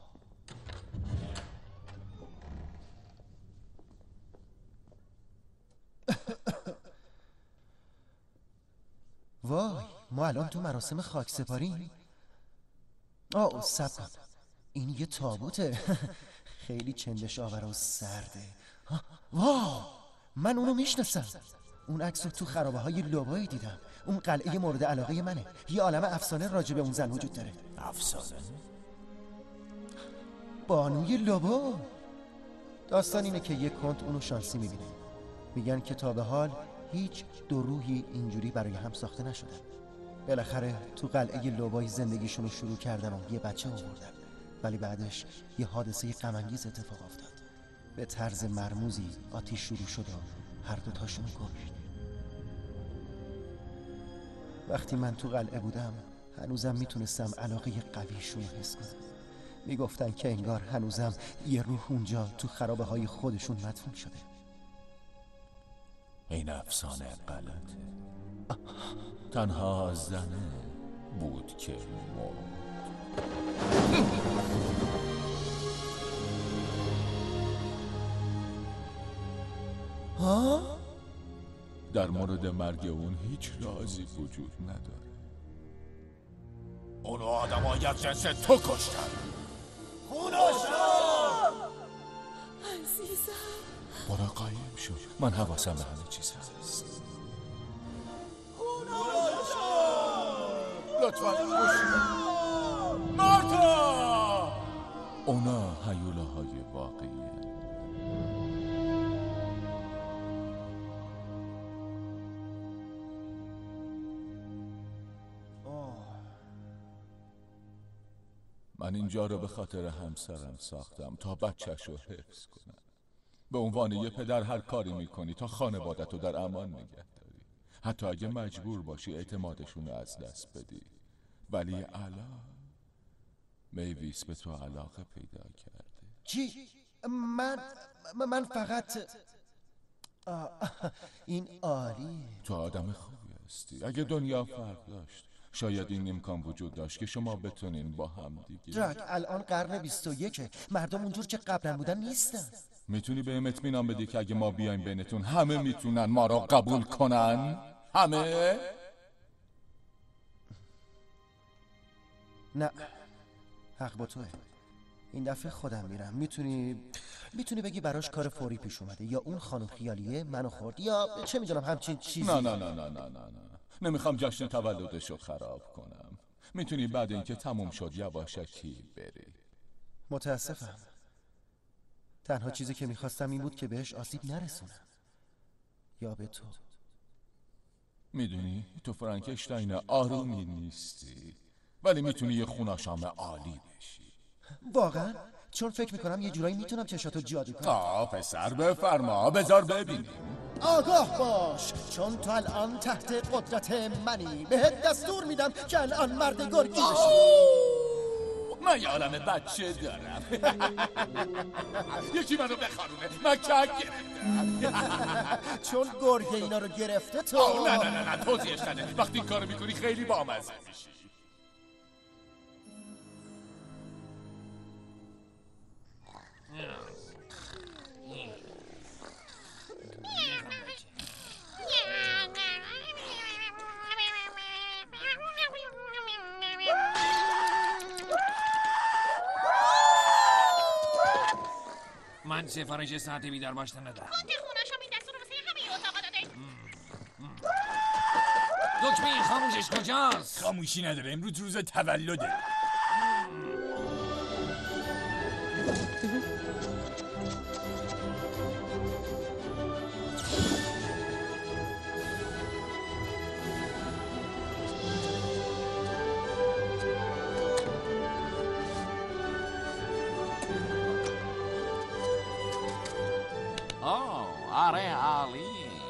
وای ما الان تو مراسم خاک سپاری. آه صبر کن، این یه تابوته. خیلی چندش آور و سرده. واو من اونو میشناسم. اون عکس رو تو خرابه های لوبایی دیدم. اون قلعه مورد علاقه منه. یه عالم افسانه راجع به اون زن وجود داره. افسانه؟ بانوی لوبا. داستان اینه که یک کنت اونو شانسی میبینه. میگن که تا به حال هیچ دو روحی اینجوری برای هم ساخته نشدن. بالاخره تو قلعه لوبای زندگیشون رو شروع کردن و یه بچه آوردن. ولی بعدش یه حادثه غم‌انگیز اتفاق افتاد. به طرز مرموزی آتیش شروع شد و هر دو تاشون کشت. وقتی من تو قلعه بودم هنوزم میتونستم علاقه قویشون رو حس کنم. میگفتن که انگار هنوزم یه روح اونجا تو خرابه های خودشون مدفون شده. این افسانه غلطه. تنها زنه بود که مرد. ها؟ در مورد مرگ اون هیچ رازی وجود نداره. اونو آدمایی از جنس تو کشتن. خوناشا عزیزم برو قایم شو، من حواسم به همه چیز هست. لطفاً خوش مارتا! اونا هیوله های واقعی هست. من اینجا رو به خاطر همسرم ساختم تا بچه‌شو حفظ کنم. به عنوان یه پدر هر کاری میکنی تا خانوادتو در امان نگه داری، حتی اگه مجبور باشی اعتمادشون رو از دست بدی. ولی الان میویس به تو علاقه پیدا کرده. چی؟ من من فقط آه. این عالیه. تو آدم خوبی هستی. اگه دنیا فرق داشت شاید این امکان وجود داشت که شما بتونین با هم دیگه. درک الان قرن بیست و یکه، مردم اونجور که قبلا بودن نیستن. میتونی بهم اطمینان بدی که اگه ما بیایم بینتون همه میتونن ما را قبول کنن؟ همه؟ نه، حق با توه. این دفعه خودم میرم. میتونی میتونی بگی براش کار فوری پیش اومده، یا اون خانم خیالیه منو خورد، یا چه میدونم همچین چیزی. نه نه نه نه نه نه نه نمیخوام جشن تولدشو خراب کنم. میتونی بعد اینکه تموم شد یواشکی بری. متاسفم. تنها چیزی که میخواستم این بود که بهش آسیب نرسونم، یا به تو. میدونی تو فرانکشتاین آرومی نیستی، ولی میتونی یه خوناشام عالی بشی. واقعا؟ چون فکر میکنم یه جورایی میتونم چشاتو جادو کنم. آه پسر بفرما، بذار ببینیم. آگاه باش، چون تو الان تحت قدرت منی. بهت دستور میدم که الان مرد گرگی بشی. من یه عالم بچه دارم. یکی منو بخارونه، من کک گرفتم. چون گرگ اینا رو گرفته تو. نه نه نه نه توضیحش نده. وقتی این کارو میکنی خیلی بامزه میشی. من سفارش ساعت بیدار باشتن ندارم. خونده خوناشو این دستور رو واسه همه اتاقا داده. دکمه خاموشش کجاست؟ خاموشی نداره، امروز روز تولده. آره عالی.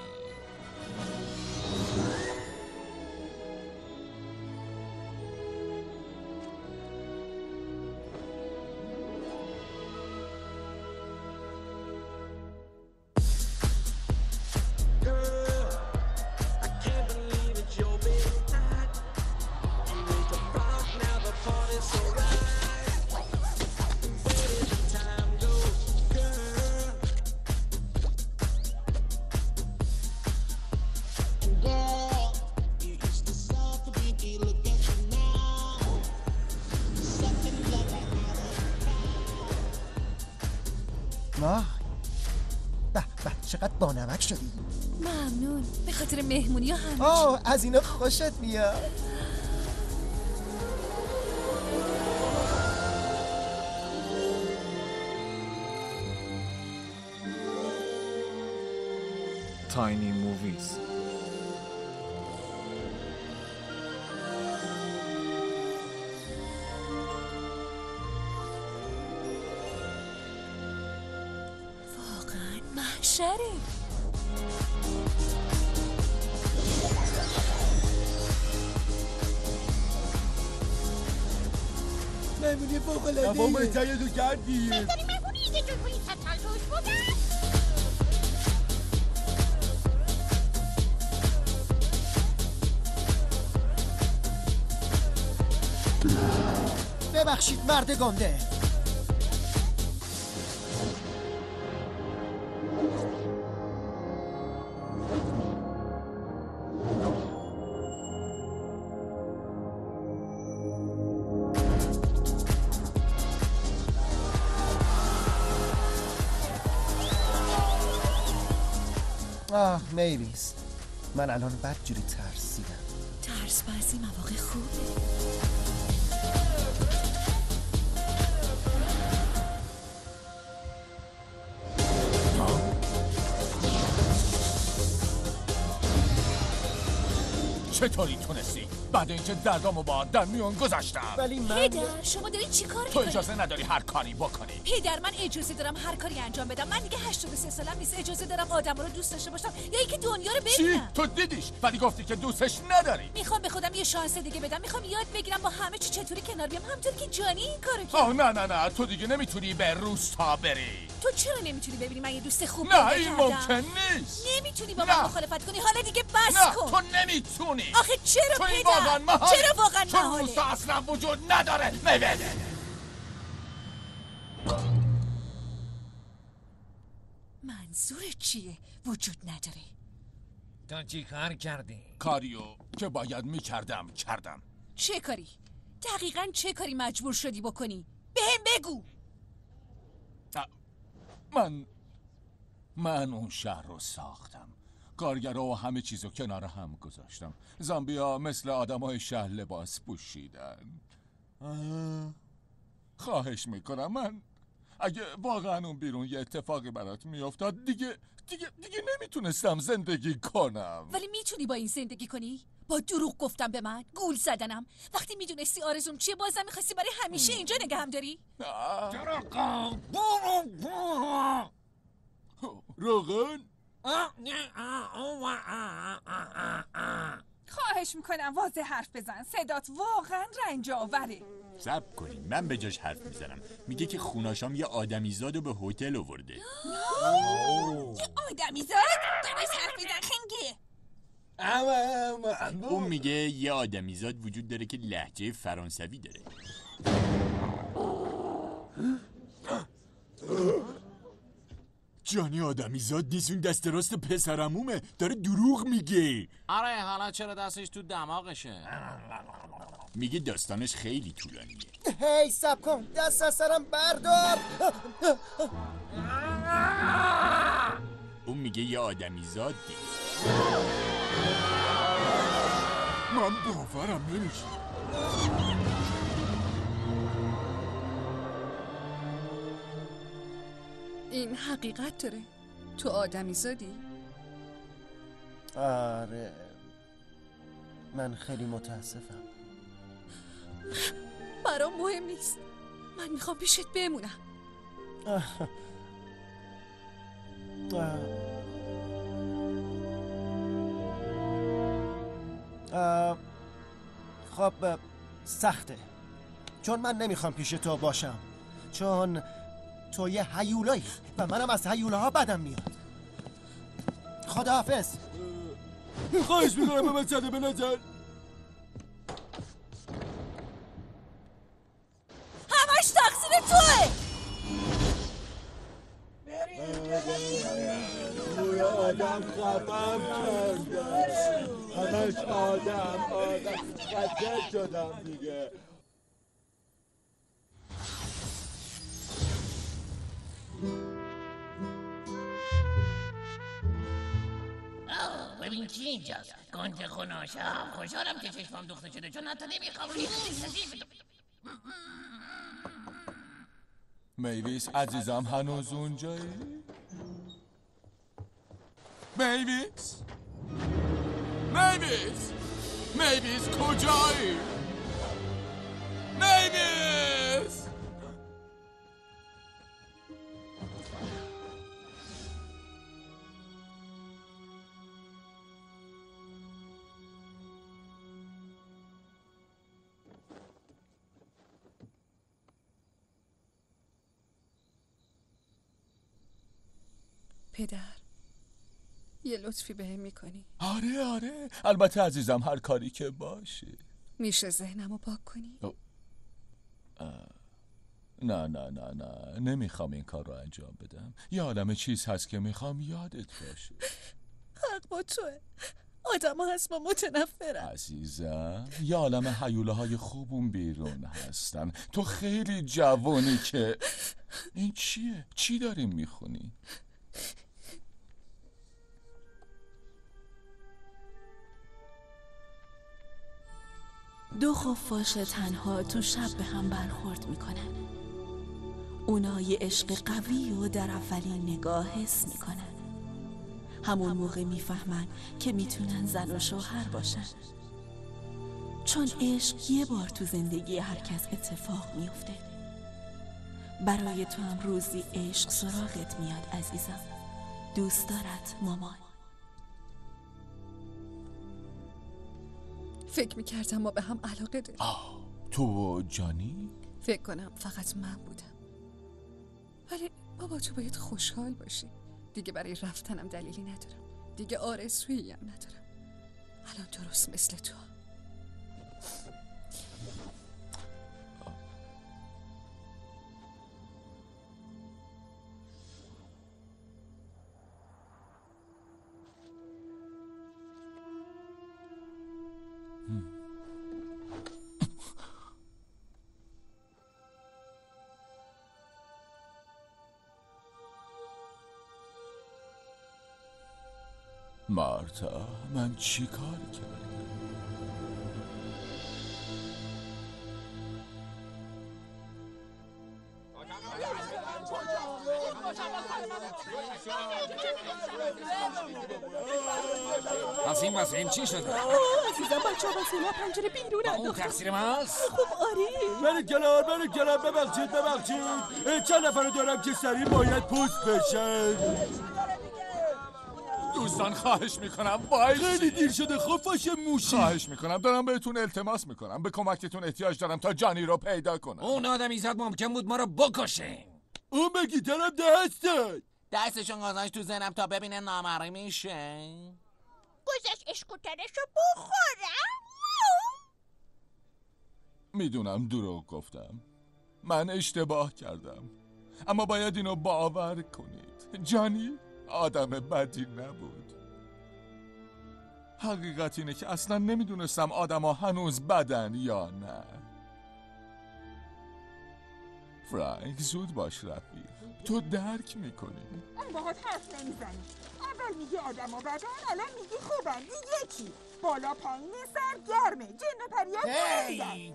واه به به چقدر بانمک شدی. ممنون، به خاطر مهمونی ها همه. آه از اینا خوشت میاد. Tiny Movies. واقعا محشره. مهمونی فوق‌العاده. بابا تاییدو کردی. بهترین مهمونی که جمهوری ستال روش بودن. ببخشید مرد گنده. آه میویز، من الان بدجوری ترسیدم. ترس بعضی مواقع خوبه. چطوری تونستی؟ بعد اینکه دردامو با در میون گذاشتم. ولی من پدر شما داری چی کار تو میکنی؟ اجازه نداری هر کاری بکنی. پدر من اجازه دارم هر کاری انجام بدم. من دیگه هشتاد و سه سالم نیست. اجازه دارم آدم رو دوست داشته باشم یا اینکه دنیا رو ببینم. چی؟ تو دیدیش ولی گفتی که دوستش نداری. میخوام به خودم یه شانس دیگه بدم. میخوام یاد بگیرم با همه چی چطوری کنار بیام، همونطوری که جانی این کارو کرد. آه نه نه نه، تو دیگه نمیتونی به روستا بری. تو چرا نمیتونی ببینی من یه دوست خوب نه این ممکن نیست. نمیتونی با من مخالفت کنی. حالا دیگه بس نه کن. تو نمیتونی. آخه چرا تو این پدر؟ واقعا محاله. چرا واقعا چون محاله؟ روستا اصلا وجود نداره. میبینه منظورت چیه؟ وجود نداره. تو چی کار کردی؟ کاریو که باید میکردم کردم. چه کاری؟ دقیقاً چه کاری مجبور شدی بکنی؟ بهم بگو. من من اون شهر رو ساختم. کارگرها و همه چیزو کنار هم گذاشتم. زامبیا مثل آدمای شهر لباس پوشیدن. خواهش میکنم، من اگه واقعا اون بیرون یه اتفاقی برات میافتاد دیگه دیگه دیگه نمیتونستم زندگی کنم. ولی میتونی با این زندگی کنی؟ با دروغ گفتم به من، گول زدنم. وقتی میدونستی آرزوم چیه بازم میخواستی برای همیشه اینجا نگهم داری؟ روغن؟ خواهش میکنم واضح حرف بزن. صدات واقعا رنج آوره. صبر کنین، من به جاش حرف میزنم. میگه که خوناشام یه آدمیزادو به هتل آورده. یه آدمیزاد؟ درست حرف بزن خنگه. اون میگه یه آدمیزاد وجود داره که لهجه فرانسوی داره. جانی آدمیزاد نیست، اون دست راست پسرمومه، داره دروغ میگه. آره حالا چرا دستش تو دماغشه؟ میگه داستانش خیلی طولانیه. هی سب کن، دست از سرم بردار. اون میگه یه آدمیزاد دید. من باورم نمیشه. این حقیقت داره. تو آدمی زادی؟ آره من خیلی متاسفم. برام مهم نیست. من میخوام پیشت بمونم. آه. آه. آه. خب سخته، چون من نمیخوام پیش تو باشم، چون تو یه هیولایی و منم از هیولاها بدم میاد. خداحافظ. خواهش میکنم به من صده به نظر. همش تقصیر توه. روی آدم خفم کردن، همش آدم آدم خسته شدم دیگه. ببین کی اینجاست؟ گنج خوناشم. خوشحالم که چشمم دوخته شده چون حتی نمیخوام روی میویس عزیزم هنوز اونجایی؟ میویس؟ میویس؟ میویس کجایی؟ میویس؟ پدر یه لطفی بهم میکنی؟ آره آره البته عزیزم، هر کاری که باشه. میشه ذهنمو پاک کنی؟ نه نه نه نه نمیخوام این کار رو انجام بدم. یه عالم چیز هست که میخوام یادت باشه. حق با توه. آدم ها هست ما متنفرم. عزیزم یه عالم هیوله های خوبون بیرون هستن. تو خیلی جوانی که این چیه؟ چی داریم میخونی؟ دو خفاش تنها تو شب به هم برخورد میکنن. اونا یه عشق قوی و در اولین نگاه حس میکنن. همون موقع میفهمن که میتونن زن و شوهر باشن، چون عشق یه بار تو زندگی هر کس اتفاق میفته. برای تو هم روزی عشق سراغت میاد عزیزم. دوست دارت مامان. فکر میکردم ما به هم علاقه داریم. آه، تو و جانی؟ فکر کنم فقط من بودم. ولی بابا تو باید خوشحال باشی. دیگه برای رفتنم دلیلی ندارم. دیگه آرزویی هم ندارم. الان درست مثل تو. مارتا، من چی کار کردم؟ وسیم وسیم چی شده؟ عزیزم بچه ها وسیله پنجره بیرون انداختن. اون تقصیر ماست؟ خب آره. برید کنار برید کنار. ببخشید ببخشید. چند نفر دارم که سریع باید پوست بشن. دوستان خواهش میکنم وایسی. خیلی دیر شده خفاش موشی. خواهش میکنم، دارم بهتون التماس میکنم. به کمکتون احتیاج دارم تا جانی رو پیدا کنم. اون آدمی زد ممکن بود ما رو بکشه. اون بگی طرف دستت دستشون گذاشت تو زنم تا ببینه نامری میشه. گذاشت اشکوترشو بخورم. میدونم دروغ گفتم. من اشتباه کردم، اما باید اینو باور کنید. جانی آدم بدی نبود. حقیقت اینه که اصلا نمیدونستم آدم ها هنوز بدن یا نه. فرانک زود باش رفیق، تو درک میکنی. اون باهات حرف نمیزنی. اول میگی آدم ها بدن، الان میگی خوبن. دیگه چی؟ بالا پایین سر گرمه. جن و پریات نمیزن.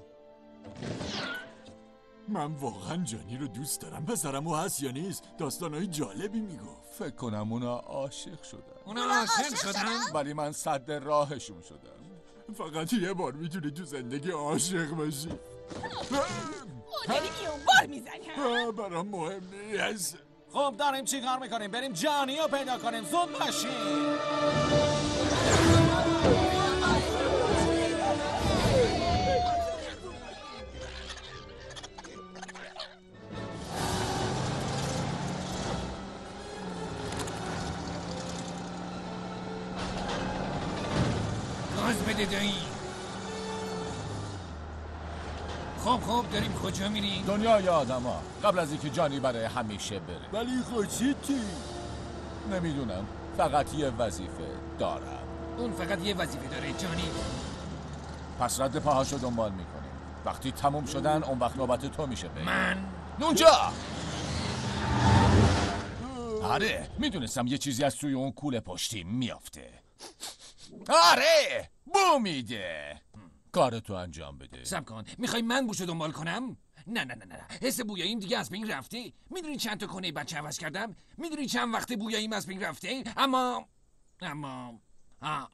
من واقعا جانی رو دوست دارم. پسرم او هست یا نیست؟ داستانهای جالبی میگفت. فکر کنم اونا عاشق شدن. اونا عاشق شدن؟ ولی من صد راهشون شدم. فقط یه بار میتونی تو زندگی عاشق باشی. مدلی میون بار میزنی. برام مهم نیست. خب داریم چی کار میکنیم؟ بریم جانی رو پیدا کنیم. زود باشیم. گاز بده دایی. خب خب داریم کجا میریم؟ دنیای آدم ها، قبل از اینکه جانی برای همیشه بره. ولی خوشیتی؟ نمیدونم، فقط یه وظیفه دارم. اون فقط یه وظیفه داره جانی. پس رد پاهاشو دنبال میکنیم. وقتی تموم شدن اون وقت نوبت تو میشه بره. من؟ نونجا! آره میدونستم یه چیزی از توی اون کوله پشتی میافته. آره بو میده. کارتو انجام بده. صبر کن، میخوای من بوشو دنبال کنم؟ نه نه نه نه حس بویاییم دیگه از بین رفته. میدونی چند تا کنه بچه عوض کردم؟ میدونی چند وقت بویاییم از بین رفته؟ اما اما ها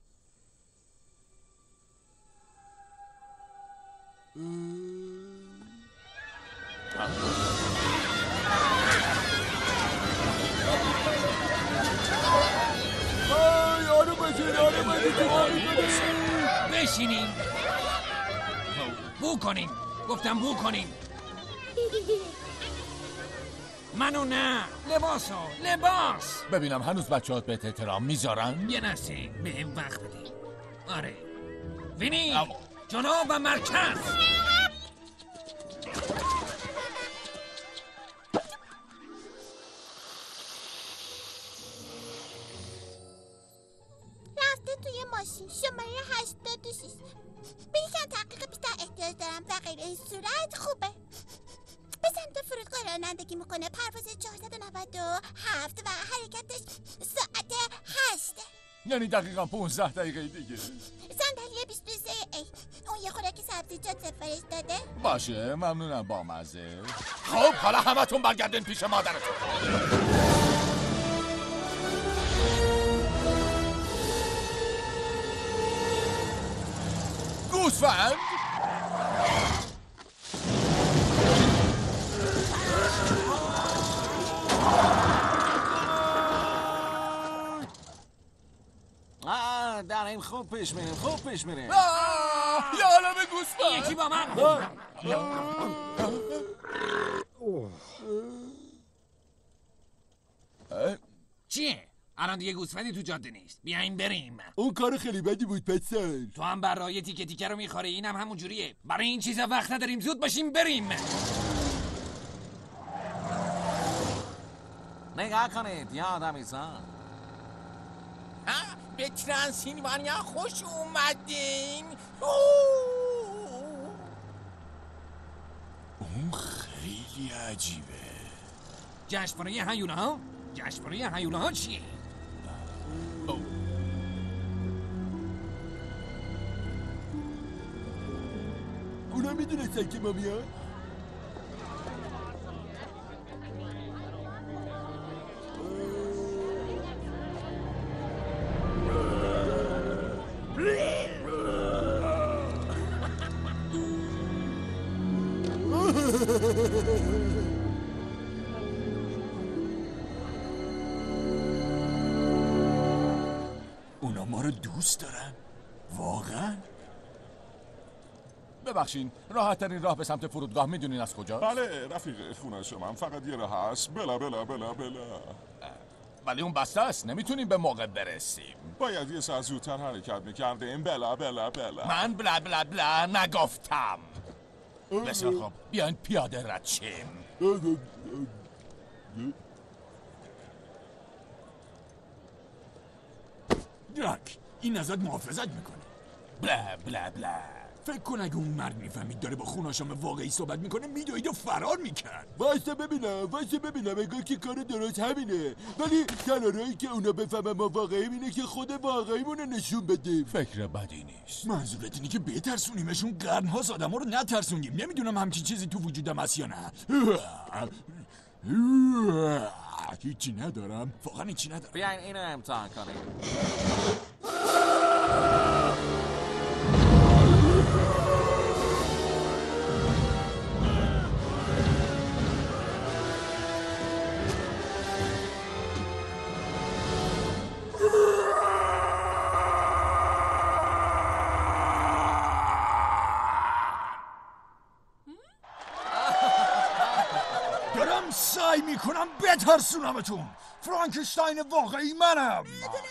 آره باشین آره باشین بشینیم بو کنیم. گفتم بو کنیم. منو نه لباسو لباس. ببینم هنوز بچه هات بهت احترام میذارن؟ یه نسته به هم وقت بده. آره وینی جلو و مرکز. رفته توی ماشین شماره هشتاد و شش. به یکم تحقیق بیشتر احتیاج دارم و غیر این صورت خوبه. به سمت فرودگاه رانندگی میکنه. پرواز چهارصد و نود و هفت و حرکتش ساعت هشت. یعنی دقیقا پونزده دقیقه دیگه. صندلی بیست و سه ای اون یه خوراکی سبزیجات سفارش داده؟ باشه ممنونم با مزه. خب حالا همتون برگردین پیش مادرتون. گوسفند؟ آه در این خوب پیش میریم خوب پیش میریم. یه عالم گوسفند. یکی با من. چیه؟ الان دیگه گوسفندی تو جاده نیست. بیاین بریم. اون کار خیلی بدی بود پسر. تو هم بر راه تیکه تیکه رو میخوری. اینم همون جوریه. برای این چیزا وقت نداریم. زود باشیم بریم. نگاه کنید یا آدمیزان. به ترانسیلوانیا خوش اومدین. اون خیلی عجیبه. جشنواره هیولا ها؟ جشنواره هیولا ها چیه؟ اونا میدونستن که ما میاد؟ اونا ما رو دوست دارن؟ واقعا؟ ببخشین راحت ترین راه به سمت فرودگاه میدونین از کجاست؟ بله رفیق خونه شما فقط یه راه هست. بلا بلا بلا بلا. ولی اون بسته است نمیتونیم به موقع برسیم. باید یه ساعت زودتر حرکت میکردیم. بلا بلا بلا. من بلا بلا بلا نگفتم. بسیار خوب بیاین پیاده رد شیم. درک این ازت محافظت میکنه. بلا بلا بلا. فکر کن اگه اون مرد میفهمید داره با خوناشام واقعی صحبت میکنه میدوید و فرار میکرد. واسه ببینم واسه ببینم انگار که کار درست همینه، ولی تنها راهی که اونا بفهمن ما واقعیم اینه که خود واقعیمون رو نشون بدیم. فکر بدی نیست. منظورت اینه که بترسونیمشون؟ قرن‌هاست آدم ها رو نترسونیم. نمیدونم همچین چیزی تو وجودم هست یا نه. هیچی ندارم، واقعا هیچی ندارم. بیاین اینو امتحان کنیم. دارم سعی میکنم بترسونمتون. فرانکشتاین واقعی منم.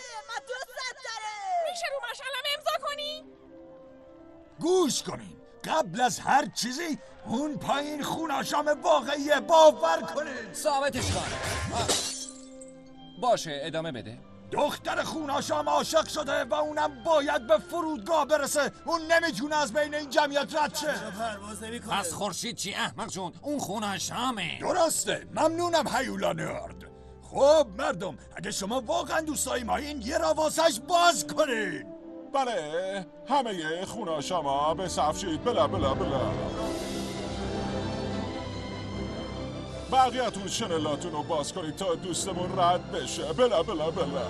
میشه رو مشعلم امضا کنی؟ گوش کنین، قبل از هر چیزی اون پایین خوناشام واقعیه، باور کنین. ثابتش کن. باشه ادامه بده. دختر خوناشام عاشق شده و اونم باید به فرودگاه برسه. اون نمیتونه از بین این جمعیت رد شه. پس خورشید چی احمق جون؟ اون خوناشامه. درسته، ممنونم هیولا نرد. خب مردم اگه شما واقعا دوستای مایین یه را واسش باز کنین. بله همه خونه شما به صف شید. بلا بلا بلا. بقیه‌تون شنلاتون رو باز کنید تا دوستمون رد بشه. بلا بلا بلا.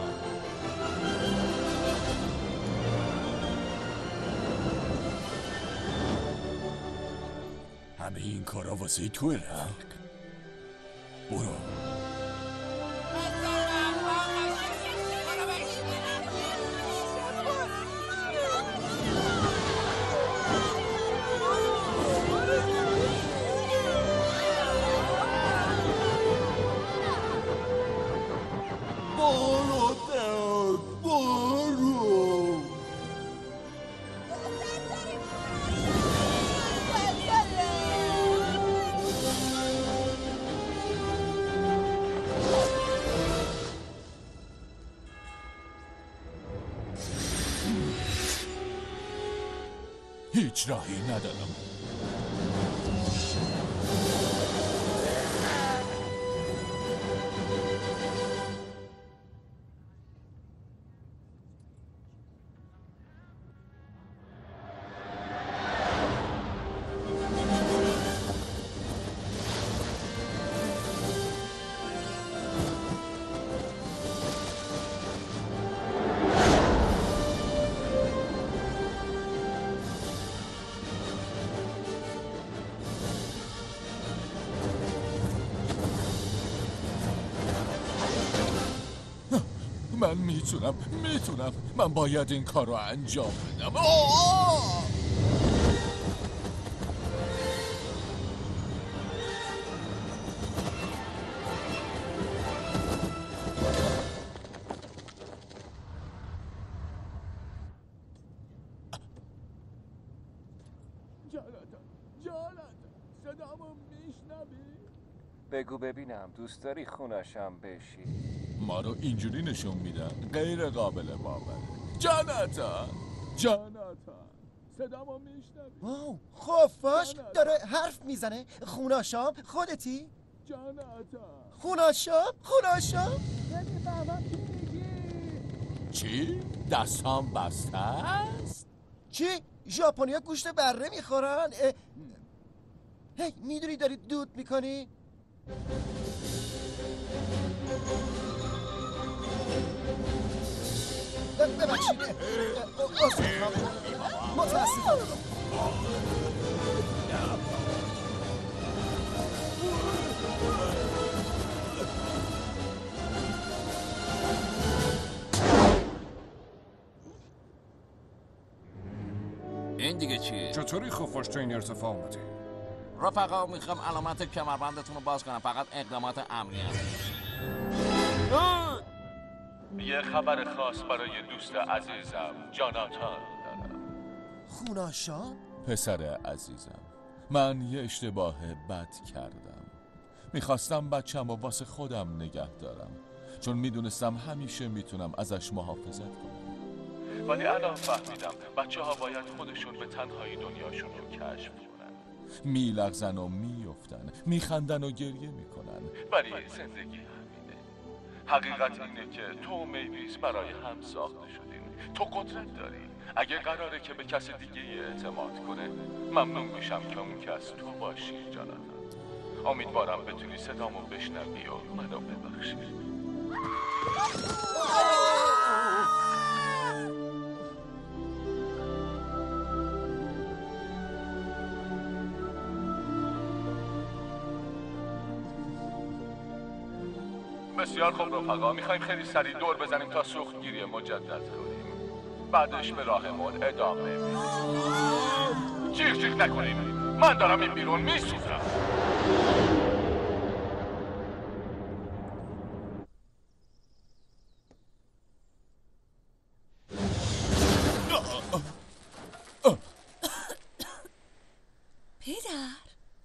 همه این کارا واسه توه رنگ. برو. برو درد برو. هیچ راهی ندارم. من میتونم میتونم من باید این کار رو انجام بدم. آه! بگو ببینم دوست داری خوناشم بشی؟ ما رو اینجوری نشون میدن غیر قابل باوره. جاناتان جاناتان صدامو میشنوی؟ واو خفاش داره حرف میزنه. خوناشام خودتی؟ جاناتان خوناشام خوناشام چی؟ دستام بسته است؟ چی؟ ژاپنیا گوشت بره میخورن؟ هی میدونی داری دود میکنی؟ ببخشید متاسفم. این دیگه چیه؟ چطوری خفاش تو این ارتفاع اومدی؟ رفقا میخوام علامت کمربندتون رو باز کنم، فقط اقدامات امنی هست. یه خبر خاص برای دوست عزیزم جاناتان دارم. خوناشام؟ پسر عزیزم، من یه اشتباه بد کردم. میخواستم بچم و واسه خودم نگه دارم چون میدونستم همیشه میتونم ازش محافظت کنم، ولی الان فهمیدم بچه ها باید خودشون به تنهایی دنیاشون رو کشف کنن. میلغزن و میفتن، میخندن و گریه میکنن، ولی زندگی همینه. حقیقت اینه که تو و میویز برای هم ساخته شدین. تو قدرت داری. اگه قراره که به کس دیگه اعتماد کنه، ممنون میشم که اون کس تو باشی جاناتان. امیدوارم بتونی صدامو بشنوی و منو ببخشی. بسیار خوب رفقا، میخوایم خیلی سریع دور بزنیم تا سوختگیری مجدد کنیم. بعدش به راهمون ادامه میدیم. جیغ جیغ نکنین، من دارم این بیرون میسوزم. پدر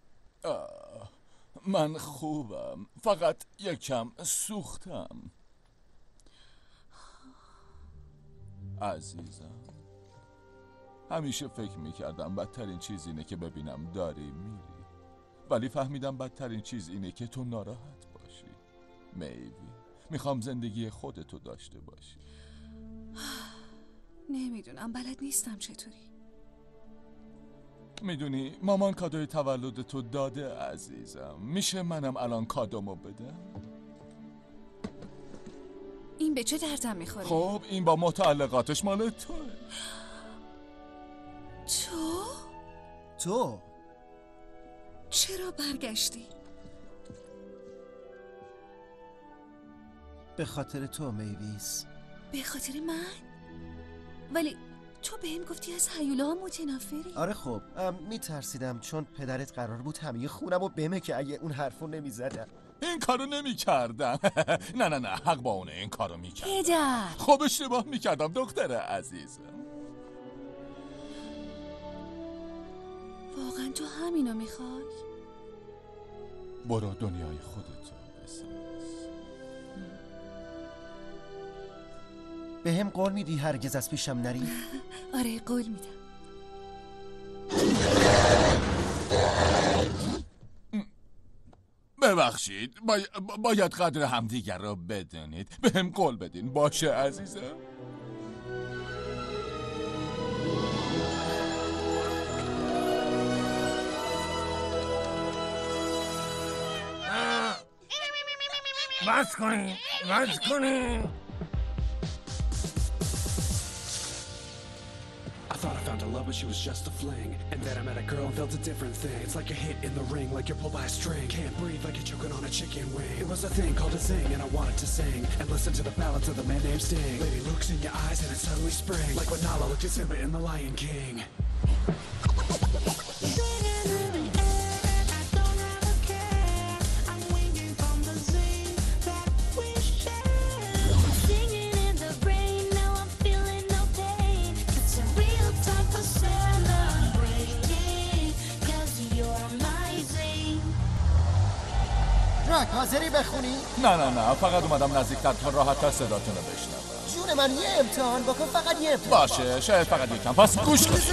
من خوبم، فقط یکم سوختم. عزیزم، همیشه فکر میکردم بدترین چیز اینه که ببینم داری میری، ولی فهمیدم بدترین چیز اینه که تو ناراحت باشی. میوی، میخوام زندگی خودتو داشته باشی. نمیدونم، بلد نیستم چطوری. میدونی مامان کادوی تولد تو داده عزیزم. میشه منم الان کادومو بدم؟ این به چه دردم میخوره؟ خب این با متعلقاتش مال توه. تو؟ تو؟ چرا برگشتی؟ به خاطر تو میویز. به خاطر من؟ ولی تو به هم گفتی از هیولا متنفری. آره خب میترسیدم چون پدرت قرار بود همه خونم رو بمه که اگه اون حرفو نمیزدم این کارو نمیکردم. نه نه نه حق با اونه، این کارو میکردم. پدر خب اشتباه میکردم دختر عزیزم. واقعا تو همینو میخوای؟ برو دنیای خودتو بساز. به هم قول میدی هرگز از پیشم نری؟ آره قول میدم. ببخشید، بای... باید قدر همدیگر را بدونید. به هم قول بدین باشه عزیزم. بس کنین بس کنین. I thought I found a love but she was just a fling. And then I met a girl and felt a different thing. It's like a hit in the ring, like you're pulled by a string. Can't breathe like you're choking on a chicken wing. It was a thing called a zing, and I wanted to sing and listen to the ballads of the man named Sting. Lady looks in your eyes and it suddenly springs, like when Nala looked at Simba in The Lion King. حاضری بخونی؟ نه نه نه فقط اومدم نزدیکتر تا راحت‌تر صداتون رو بشنوم. جون من یه امتحان بکن، فقط یه امتحان. باشه شاید فقط یکم، پس گوش کن.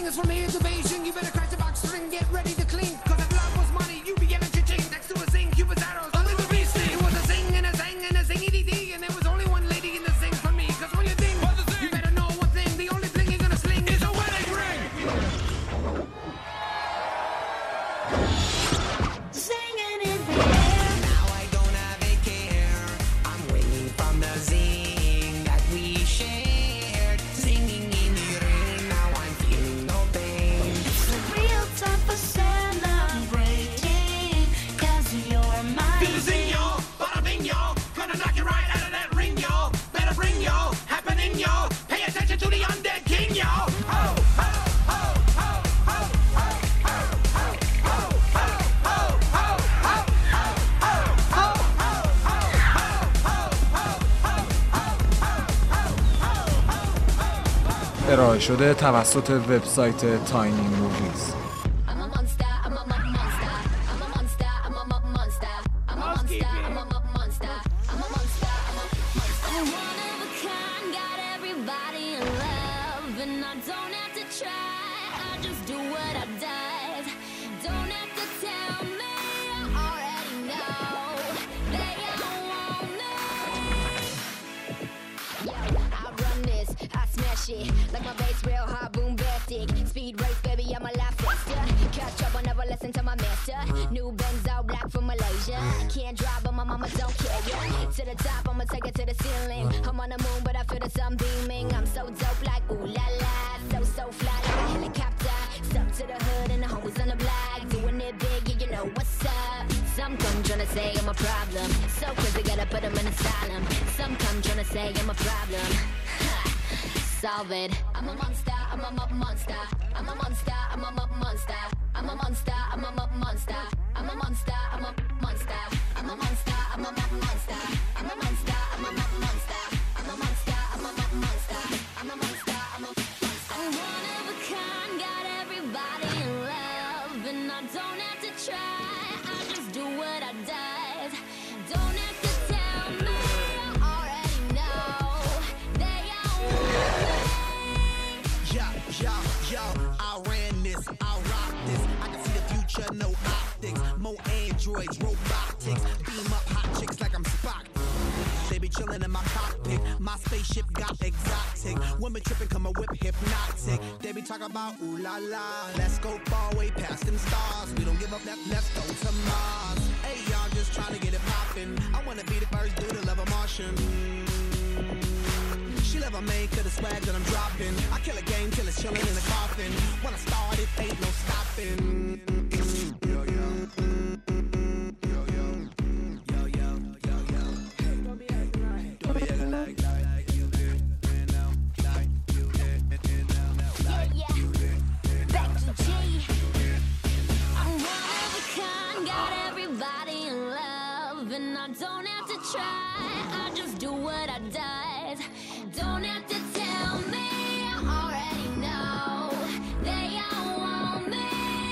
ارائه شده توسط وبسایت تاینی موویز. Like my bass real hard, bombastic. Speed race, baby, I'm a lot faster. Catch up, I never listen to my master. New Benz out black from Malaysia. Can't drive, but my mama don't care. Yeah. To the top, I'ma take it to the ceiling. I'm on the moon, but I feel the sun beaming. I'm so dope, like ooh la la. So, so fly like a helicopter. Stuck to the hood and the homies on the block. Doing it big, yeah, you know what's up. Some come tryna say I'm a problem. So crazy, gotta put them in asylum. Some come tryna say I'm a problem. Solve it. I'm a monster, I'm a monster. I'm a monster, I'm a monster. I'm a monster, I'm a monster. I'm a monster, I'm a monster. I'm a monster, I'm a monster. I'm a monster, I'm a monster. I'm a monster, I'm a monster. I'm a monster, I'm a monster. I'm one of a kind, got everybody in love, and I don't have to try. I just do what I does. Don't have to tell me. I already know. They all Yo, yo, yo, I ran this, I rock this. I can see the future, no optics. More androids, robotics. Beam up hot chicks like I'm Spock. They be chillin' in my cockpit. My spaceship got exotic. Women trippin', come a whip hypnotic. They be talking about ooh la la. Let's go far way past them stars. We don't give up, that, let's go to Mars. Hey, y'all just trying to get it poppin'. I wanna be the first dude to love a Martian. She love a maid, cause the swag that I'm dropping. I kill a game till it's chillin' in the coffin. When I start, it ain't no stopping. Yo, yo. Yo, yo. Yo, yo. Yo, yo. Hey, don't be acting right. Don't be acting like, like you did. And now, like you did. And now, like you did. back to G. I'm one of a kind, got everybody in love, and I don't have to try. I just do what I does. Don't have to tell me, I already know. They all want me.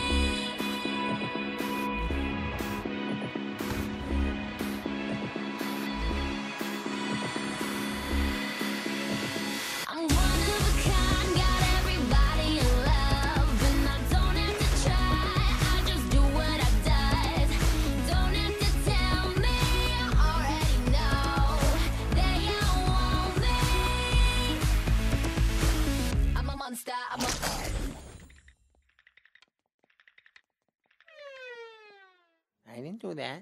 I'm one of a kind, got everybody in love, and I don't have to try. I just do what I does. Don't have to tell me, I already know. They all want me. I'm a monster, I'm a I didn't do that.